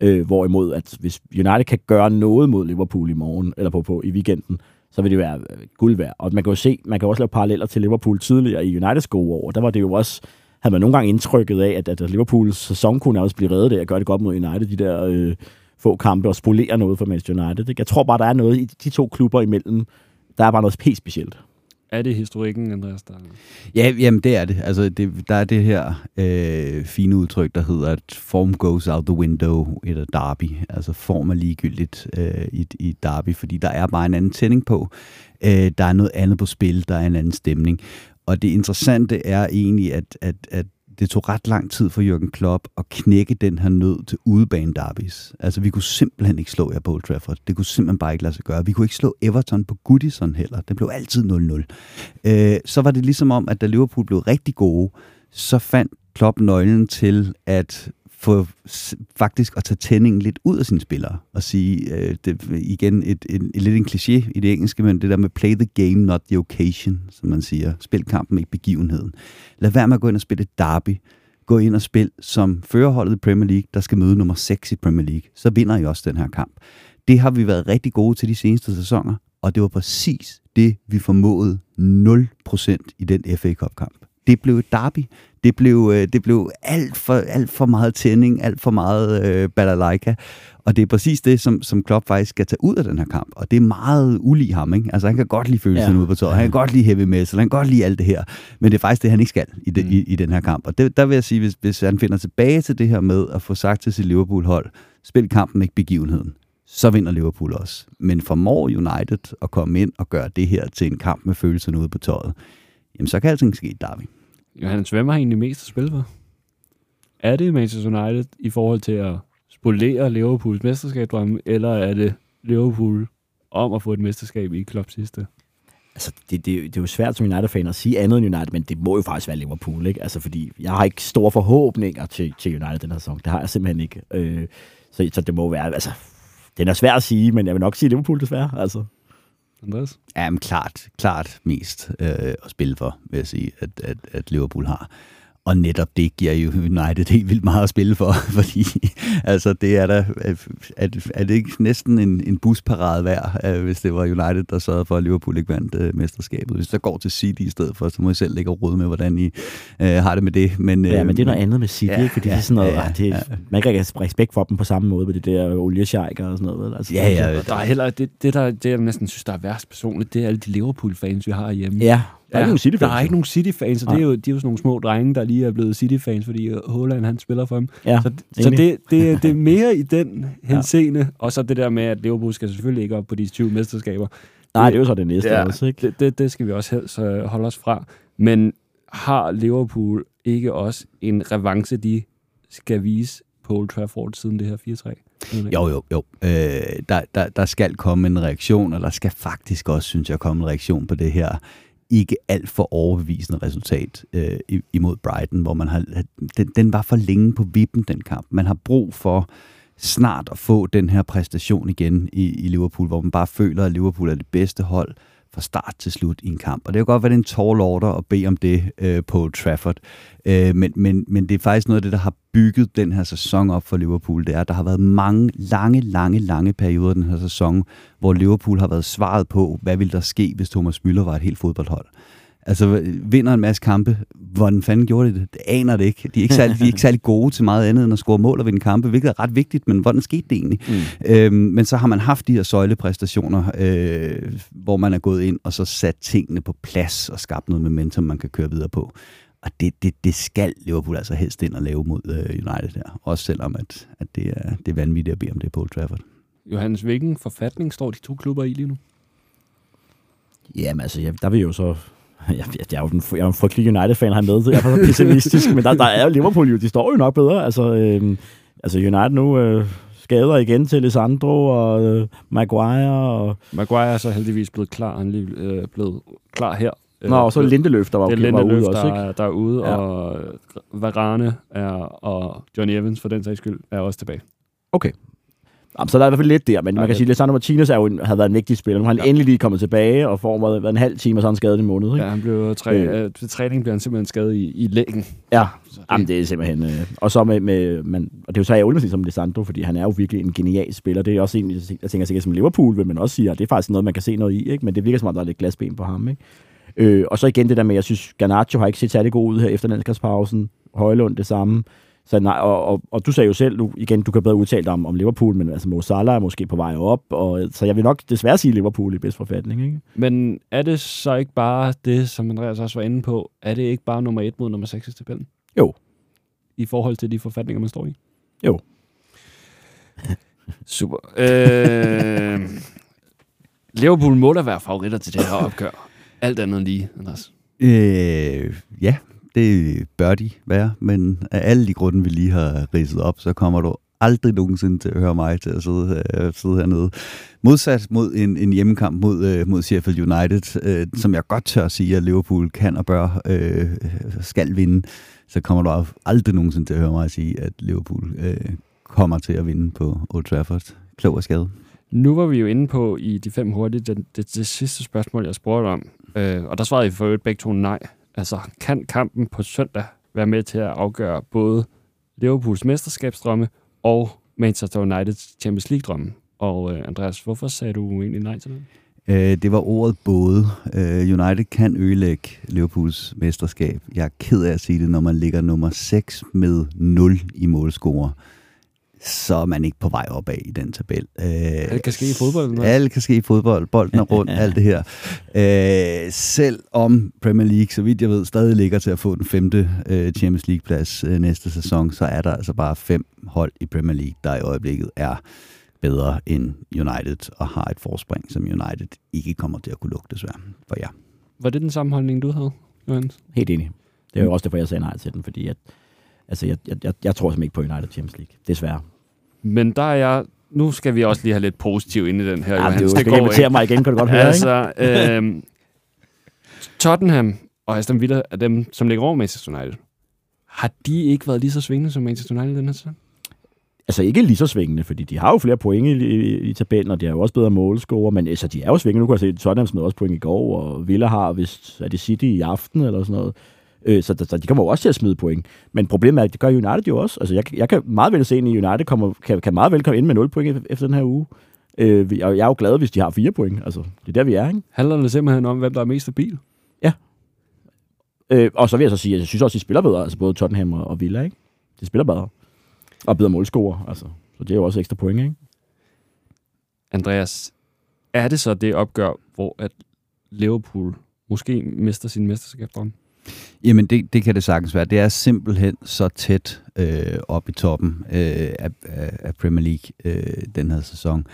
Hvorimod, at hvis United kan gøre noget mod Liverpool i morgen, eller i weekenden, så vil det være guld værd. Og man kan jo se, man kan også lave paralleller til Liverpool tidligere i Uniteds gode år. Der var det jo også, havde man nogle gange indtrykket af, at Liverpools sæson kunne også blive reddet af at gøre det godt mod United, de der få kampe, og spolere noget for Manchester United. Jeg tror bare, der er noget i de to klubber imellem. Der er bare noget helt specielt. Er det historikken, Andreas? Ja, jamen det er det. Altså, der er det her fine udtryk, der hedder, at form goes out the window i et derby. Altså form er ligegyldigt i et derby, fordi der er bare en anden tænding på. Der er noget andet på spil, der er en anden stemning. Og det interessante er egentlig, at det tog ret lang tid for Jürgen Klopp at knække den her nød til udebane-derbys. Altså, vi kunne simpelthen ikke slå jer på Old Trafford. Det kunne simpelthen bare ikke lade sig gøre. Vi kunne ikke slå Everton på Goodison heller. Det blev altid 0-0. Så var det ligesom om, at da Liverpool blev rigtig gode, så fandt Klopp nøglen til at få faktisk at tage tændingen lidt ud af sine spillere og sige, det, igen lidt en kliché i det engelske, men det der med play the game, not the occasion, som man siger. Spil kampen, ikke begivenheden. Lad være med at gå ind og spille et derby. Gå ind og spil som førerholdet i Premier League, der skal møde nummer 6 i Premier League. Så vinder I også den her kamp. Det har vi været rigtig gode til de seneste sæsoner, og det var præcis det, vi formåede 0% i den FA Cup-kamp. Det blev et derby. Det blev alt for meget tænding, alt for meget balalaika. Og det er præcis det, som Klopp faktisk skal tage ud af den her kamp. Og det er meget ulig ham, ikke? Altså, han kan godt lide følelserne ude på tøjet. Han kan godt lide heavy metal. Han kan godt lide alt det her. Men det er faktisk det, han ikke skal i den her kamp. Og der vil jeg sige, hvis han finder tilbage til det her med at få sagt til sit Liverpool-hold, spil kampen, ikke begivenheden, så vinder Liverpool også. Men formår United at komme ind og gøre det her til en kamp med følelserne ude på tøjet, jamen så kan alting ske i derby. Johannes, hvem har egentlig mest at spille for? Er det Manchester United i forhold til at spolere Liverpools mesterskabsdrømme, eller er det Liverpool om at få et mesterskab i Klopps sidste? Altså, det er jo svært som United-fan at sige andet end United, men det må jo faktisk være Liverpool, ikke? Altså, fordi jeg har ikke store forhåbninger til United den her sæson. Det har jeg simpelthen ikke. Så det må være, altså, den er svær at sige, men jeg vil nok sige Liverpool desværre, altså. Andreas? Jamen klart mest at spille for, vil jeg sige, at Liverpool har. Og netop det giver jo United helt vildt meget at spille for, fordi altså, det er da, er det ikke næsten en busparade værd, hvis det var United, der sørgede for, at Liverpool ikke vandt mesterskabet. Hvis der går til City i stedet for, så må I selv lægge og rode med, hvordan I har det med det. Men det er noget andet med City, ikke? Fordi det er sådan noget, man kan ikke have respekt for dem på samme måde med det der oliesjejker og sådan noget. Altså, der er heller, det jeg næsten synes, der er værst personligt, det er alle de Liverpool-fans, vi har hjemme. Ja. Der er ikke nogen City-fans, og de er jo sådan nogle små drenge, der lige er blevet City-fans, fordi Haaland, han spiller for dem. Ja, så det er mere i den henseende, og så det der med, at Liverpool skal selvfølgelig ikke op på de 20 mesterskaber. Nej, det er jo så det næste også, ikke? Det skal vi også helst holde os fra. Men har Liverpool ikke også en revanche, de skal vise på Old Trafford siden det her 4-3? Jo. Der skal komme en reaktion, og der skal faktisk også, synes jeg, komme en reaktion på det her ikke alt for overbevisende resultat imod Brighton, hvor man har den var for længe på vippen, den kamp. Man har brug for snart at få den her præstation igen i Liverpool, hvor man bare føler, at Liverpool er det bedste hold fra start til slut i en kamp. Og det kan godt være, det er en tall order at bede om det på Trafford. Men det er faktisk noget af det, der har bygget den her sæson op for Liverpool. Det er, at der har været mange lange perioder den her sæson, hvor Liverpool har været svaret på, hvad ville der ske, hvis Thomas Müller var et helt fodboldhold. Altså, vinder en masse kampe. Hvordan fanden gjorde de det? Det aner det ikke. De er ikke særlig gode til meget andet end at score mål og vinde kampe, hvilket er ret vigtigt, men hvordan skete det egentlig? Men så har man haft de her søjlepræstationer, hvor man er gået ind og så sat tingene på plads og skabt noget momentum, man kan køre videre på. Og det skal Liverpool altså helst ind og lave mod United her. Også selvom at det er vanvittigt at bede om det på Old Trafford. Johannes, hvilken forfatning står de to klubber i lige nu? Jamen altså, der vil jo så... Jeg er jo en frygtelig United-fan her med, så jeg er så pessimistisk, men der er jo Liverpool jo, de står jo nok bedre. Altså United nu skader igen til Lisandro og Maguire. Maguire er så heldigvis blevet klar, han er blevet klar her. Nå, og så Lindeløf, der var ude også, ikke? Der er ude, ja. Og Varane og Johnny Evans for den sags skyld er også tilbage. Okay. Jamen, så der er i hvert fald lidt der, men man kan sige, at Lisandro Martinez havde været en vigtig spiller. Nu har han endelig lige kommet tilbage, og får været en halv time, og så er han skadet en måned. Ikke? Ja, han blev til træning blev han simpelthen skadet i lægen. Ja, jamen, det er simpelthen... og så og det er jo så ærgerligt som Lisandro, fordi han er jo virkelig en genial spiller. Det er også en, jeg tænker sikkert som Liverpool, vil man også sige, at det er faktisk noget, man kan se noget i, ikke? Men det virker som om, der er lidt glasben på ham. Ikke? Og så igen det der med, jeg synes, Garnacho har ikke set særlig god ud her efter landskabspausen. Højlund det samme. Så nej, og du sagde jo selv, du kan bedre udtale dig om Liverpool, men altså Mo Salah er måske på vej op, så jeg vil nok desværre sige Liverpool i bedst forfatning, ikke? Men er det så ikke bare det, som Andreas også var inde på, er det ikke bare nummer 1 mod nummer 6 i tabellen? Jo. I forhold til de forfatninger, man står i? Jo. Super. Liverpool må da være favoritter til det her opgør. Alt andet lige, Andreas. Ja, det bør de være, men af alle de grunde, vi lige har ridset op, så kommer du aldrig nogensinde til at høre mig til at sidde hernede. Modsat mod en hjemmekamp mod Sheffield United, som jeg godt tør sige, at Liverpool kan og bør skal vinde, så kommer du aldrig nogensinde til at høre mig sige, at Liverpool kommer til at vinde på Old Trafford. Klog og skade. Nu var vi jo inde på i de 5 hurtige, det sidste spørgsmål, jeg spurgte om, og der svarede I for øvrigt begge to nej. Altså, kan kampen på søndag være med til at afgøre både Liverpools mesterskabsdrømme og Manchester Uniteds Champions League-drømme? Og Andreas, hvorfor sagde du egentlig nej til det? Det var ordet både. United kan ødelægge Liverpools mesterskab. Jeg er ked af at sige det, når man ligger nummer 6 med 0 i målscorer. Så er man ikke på vej opad i den tabel. Alt kan ske i fodbold. Alt kan ske i fodbold. Bolden er rundt, alt det her. Selv om Premier League, så vidt jeg ved, stadig ligger til at få den 5. Champions League-plads næste sæson, så er der altså bare 5 hold i Premier League, der i øjeblikket er bedre end United og har et forspring, som United ikke kommer til at kunne lukke, desværre, for jer. Var det den samme holdning, du havde, Johannes? Helt enig. Det er jo også derfor, jeg sagde nej til den, fordi jeg tror simpelthen ikke på United Champions League. Desværre. Men der er jeg... Nu skal vi også lige have lidt positiv ind i den her, Johannes. Du skal invitere mig igen, kan du godt høre, altså, Tottenham og Aston Villa er dem, som ligger over Manchester United. Har de ikke været lige så svingende som Manchester United den her sæson? Altså ikke lige så svingende, fordi de har jo flere point i tabellen, og de har jo også bedre målscorer, men altså, de er jo svingende. Nu kan jeg se, at Tottenham smed også point i går, og Villa har vist, er det City i aften eller sådan noget. Så de kommer jo også til at smide point. Men problemet er, at det gør United jo også. Altså, jeg kan meget vel se, at United kan meget vel komme ind med 0 point efter den her uge. Jeg er jo glad, hvis de har 4 point. Altså, det er der, vi er, ikke? Handler det simpelthen om, hvem der er mest stabil? Ja. Og så vil jeg så sige, at jeg synes også, de spiller bedre. Altså både Tottenham og Villa, ikke? De spiller bedre. Og bedre målscorer. Altså. Så det er jo også ekstra point, ikke? Andreas, er det så det opgør, hvor at Liverpool måske mister sin mesterskabsdrøm? Jamen, det kan det sagtens være. Det er simpelthen så tæt op i toppen af Premier League den her sæson.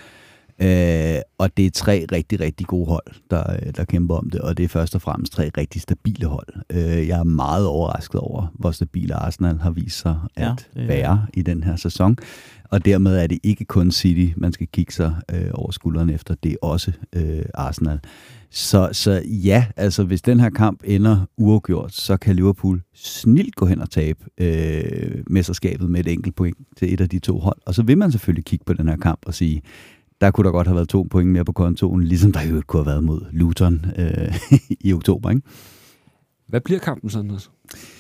Og det er 3 rigtig, rigtig gode hold, der kæmper om det, og det er først og fremmest 3 rigtig stabile hold. Jeg er meget overrasket over, hvor stabile Arsenal har vist sig at være i den her sæson. Og dermed er det ikke kun City, man skal kigge sig over skulderen efter, det er også Arsenal. Så ja, altså hvis den her kamp ender uafgjort, så kan Liverpool snilt gå hen og tabe mesterskabet med et enkelt point til et af de 2 hold. Og så vil man selvfølgelig kigge på den her kamp og sige, der kunne der godt have været 2 point mere på kontoen, ligesom der jo kunne have været mod Luton i oktober, ikke? Hvad bliver kampen sådan, altså?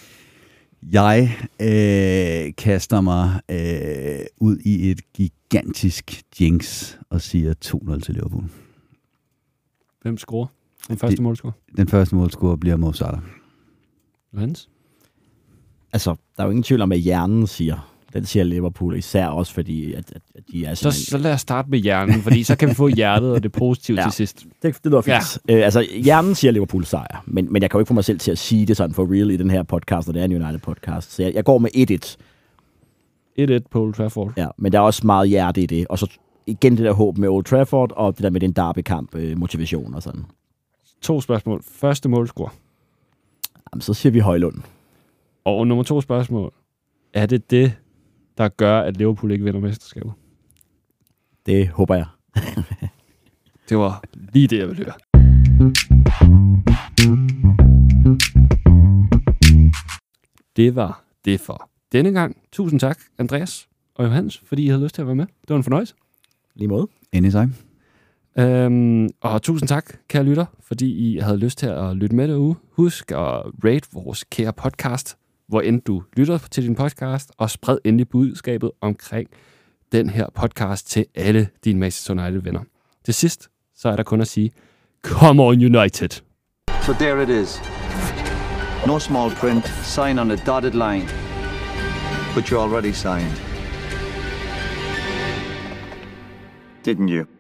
Jeg kaster mig ud i et gigantisk jinx og siger 2-0 til Liverpool. Hvem scorer? Den første målscorer? Den første målscorer bliver Mo Salah. Johannes? Altså, der er jo ingen tvivl om, at hjernen siger. Den siger Liverpool, især også fordi, at de er simpelthen... Så lad os starte med hjernen, fordi så kan vi få hjertet og det positive til sidst. Det lyder fint. Ja. Altså, hjernen siger Liverpool sejr, men jeg kan jo ikke få mig selv til at sige det sådan for real i den her podcast, og det er en United-podcast. Så jeg går med 1-1. 1-1 på Old Trafford. Ja, men der er også meget hjerte i det. Og så igen det der håb med Old Trafford, og det der med den derbykamp, motivation og sådan. 2 spørgsmål. Første målscorer. Jamen, så siger vi Højlund. Og nummer 2 spørgsmål. Er det, der gør, at Liverpool ikke vinder mesterskabet? Det håber jeg. Det var lige det, jeg ville høre. Det var det for denne gang. Tusind tak, Andreas og Johannes, fordi I havde lyst til at være med. Det var en fornøjelse. Lige måde. Anytime. Og tusind tak, kære lytter, fordi I havde lyst til at lytte med derude. Husk at rate vores kære podcast, hvor end du lytter til din podcast, og spred endelig budskabet omkring den her podcast til alle dine Manchester United-venner. Til sidst, så er der kun at sige, come on United! So there it is. No small print, sign on a dotted line. But you already signed. Didn't you?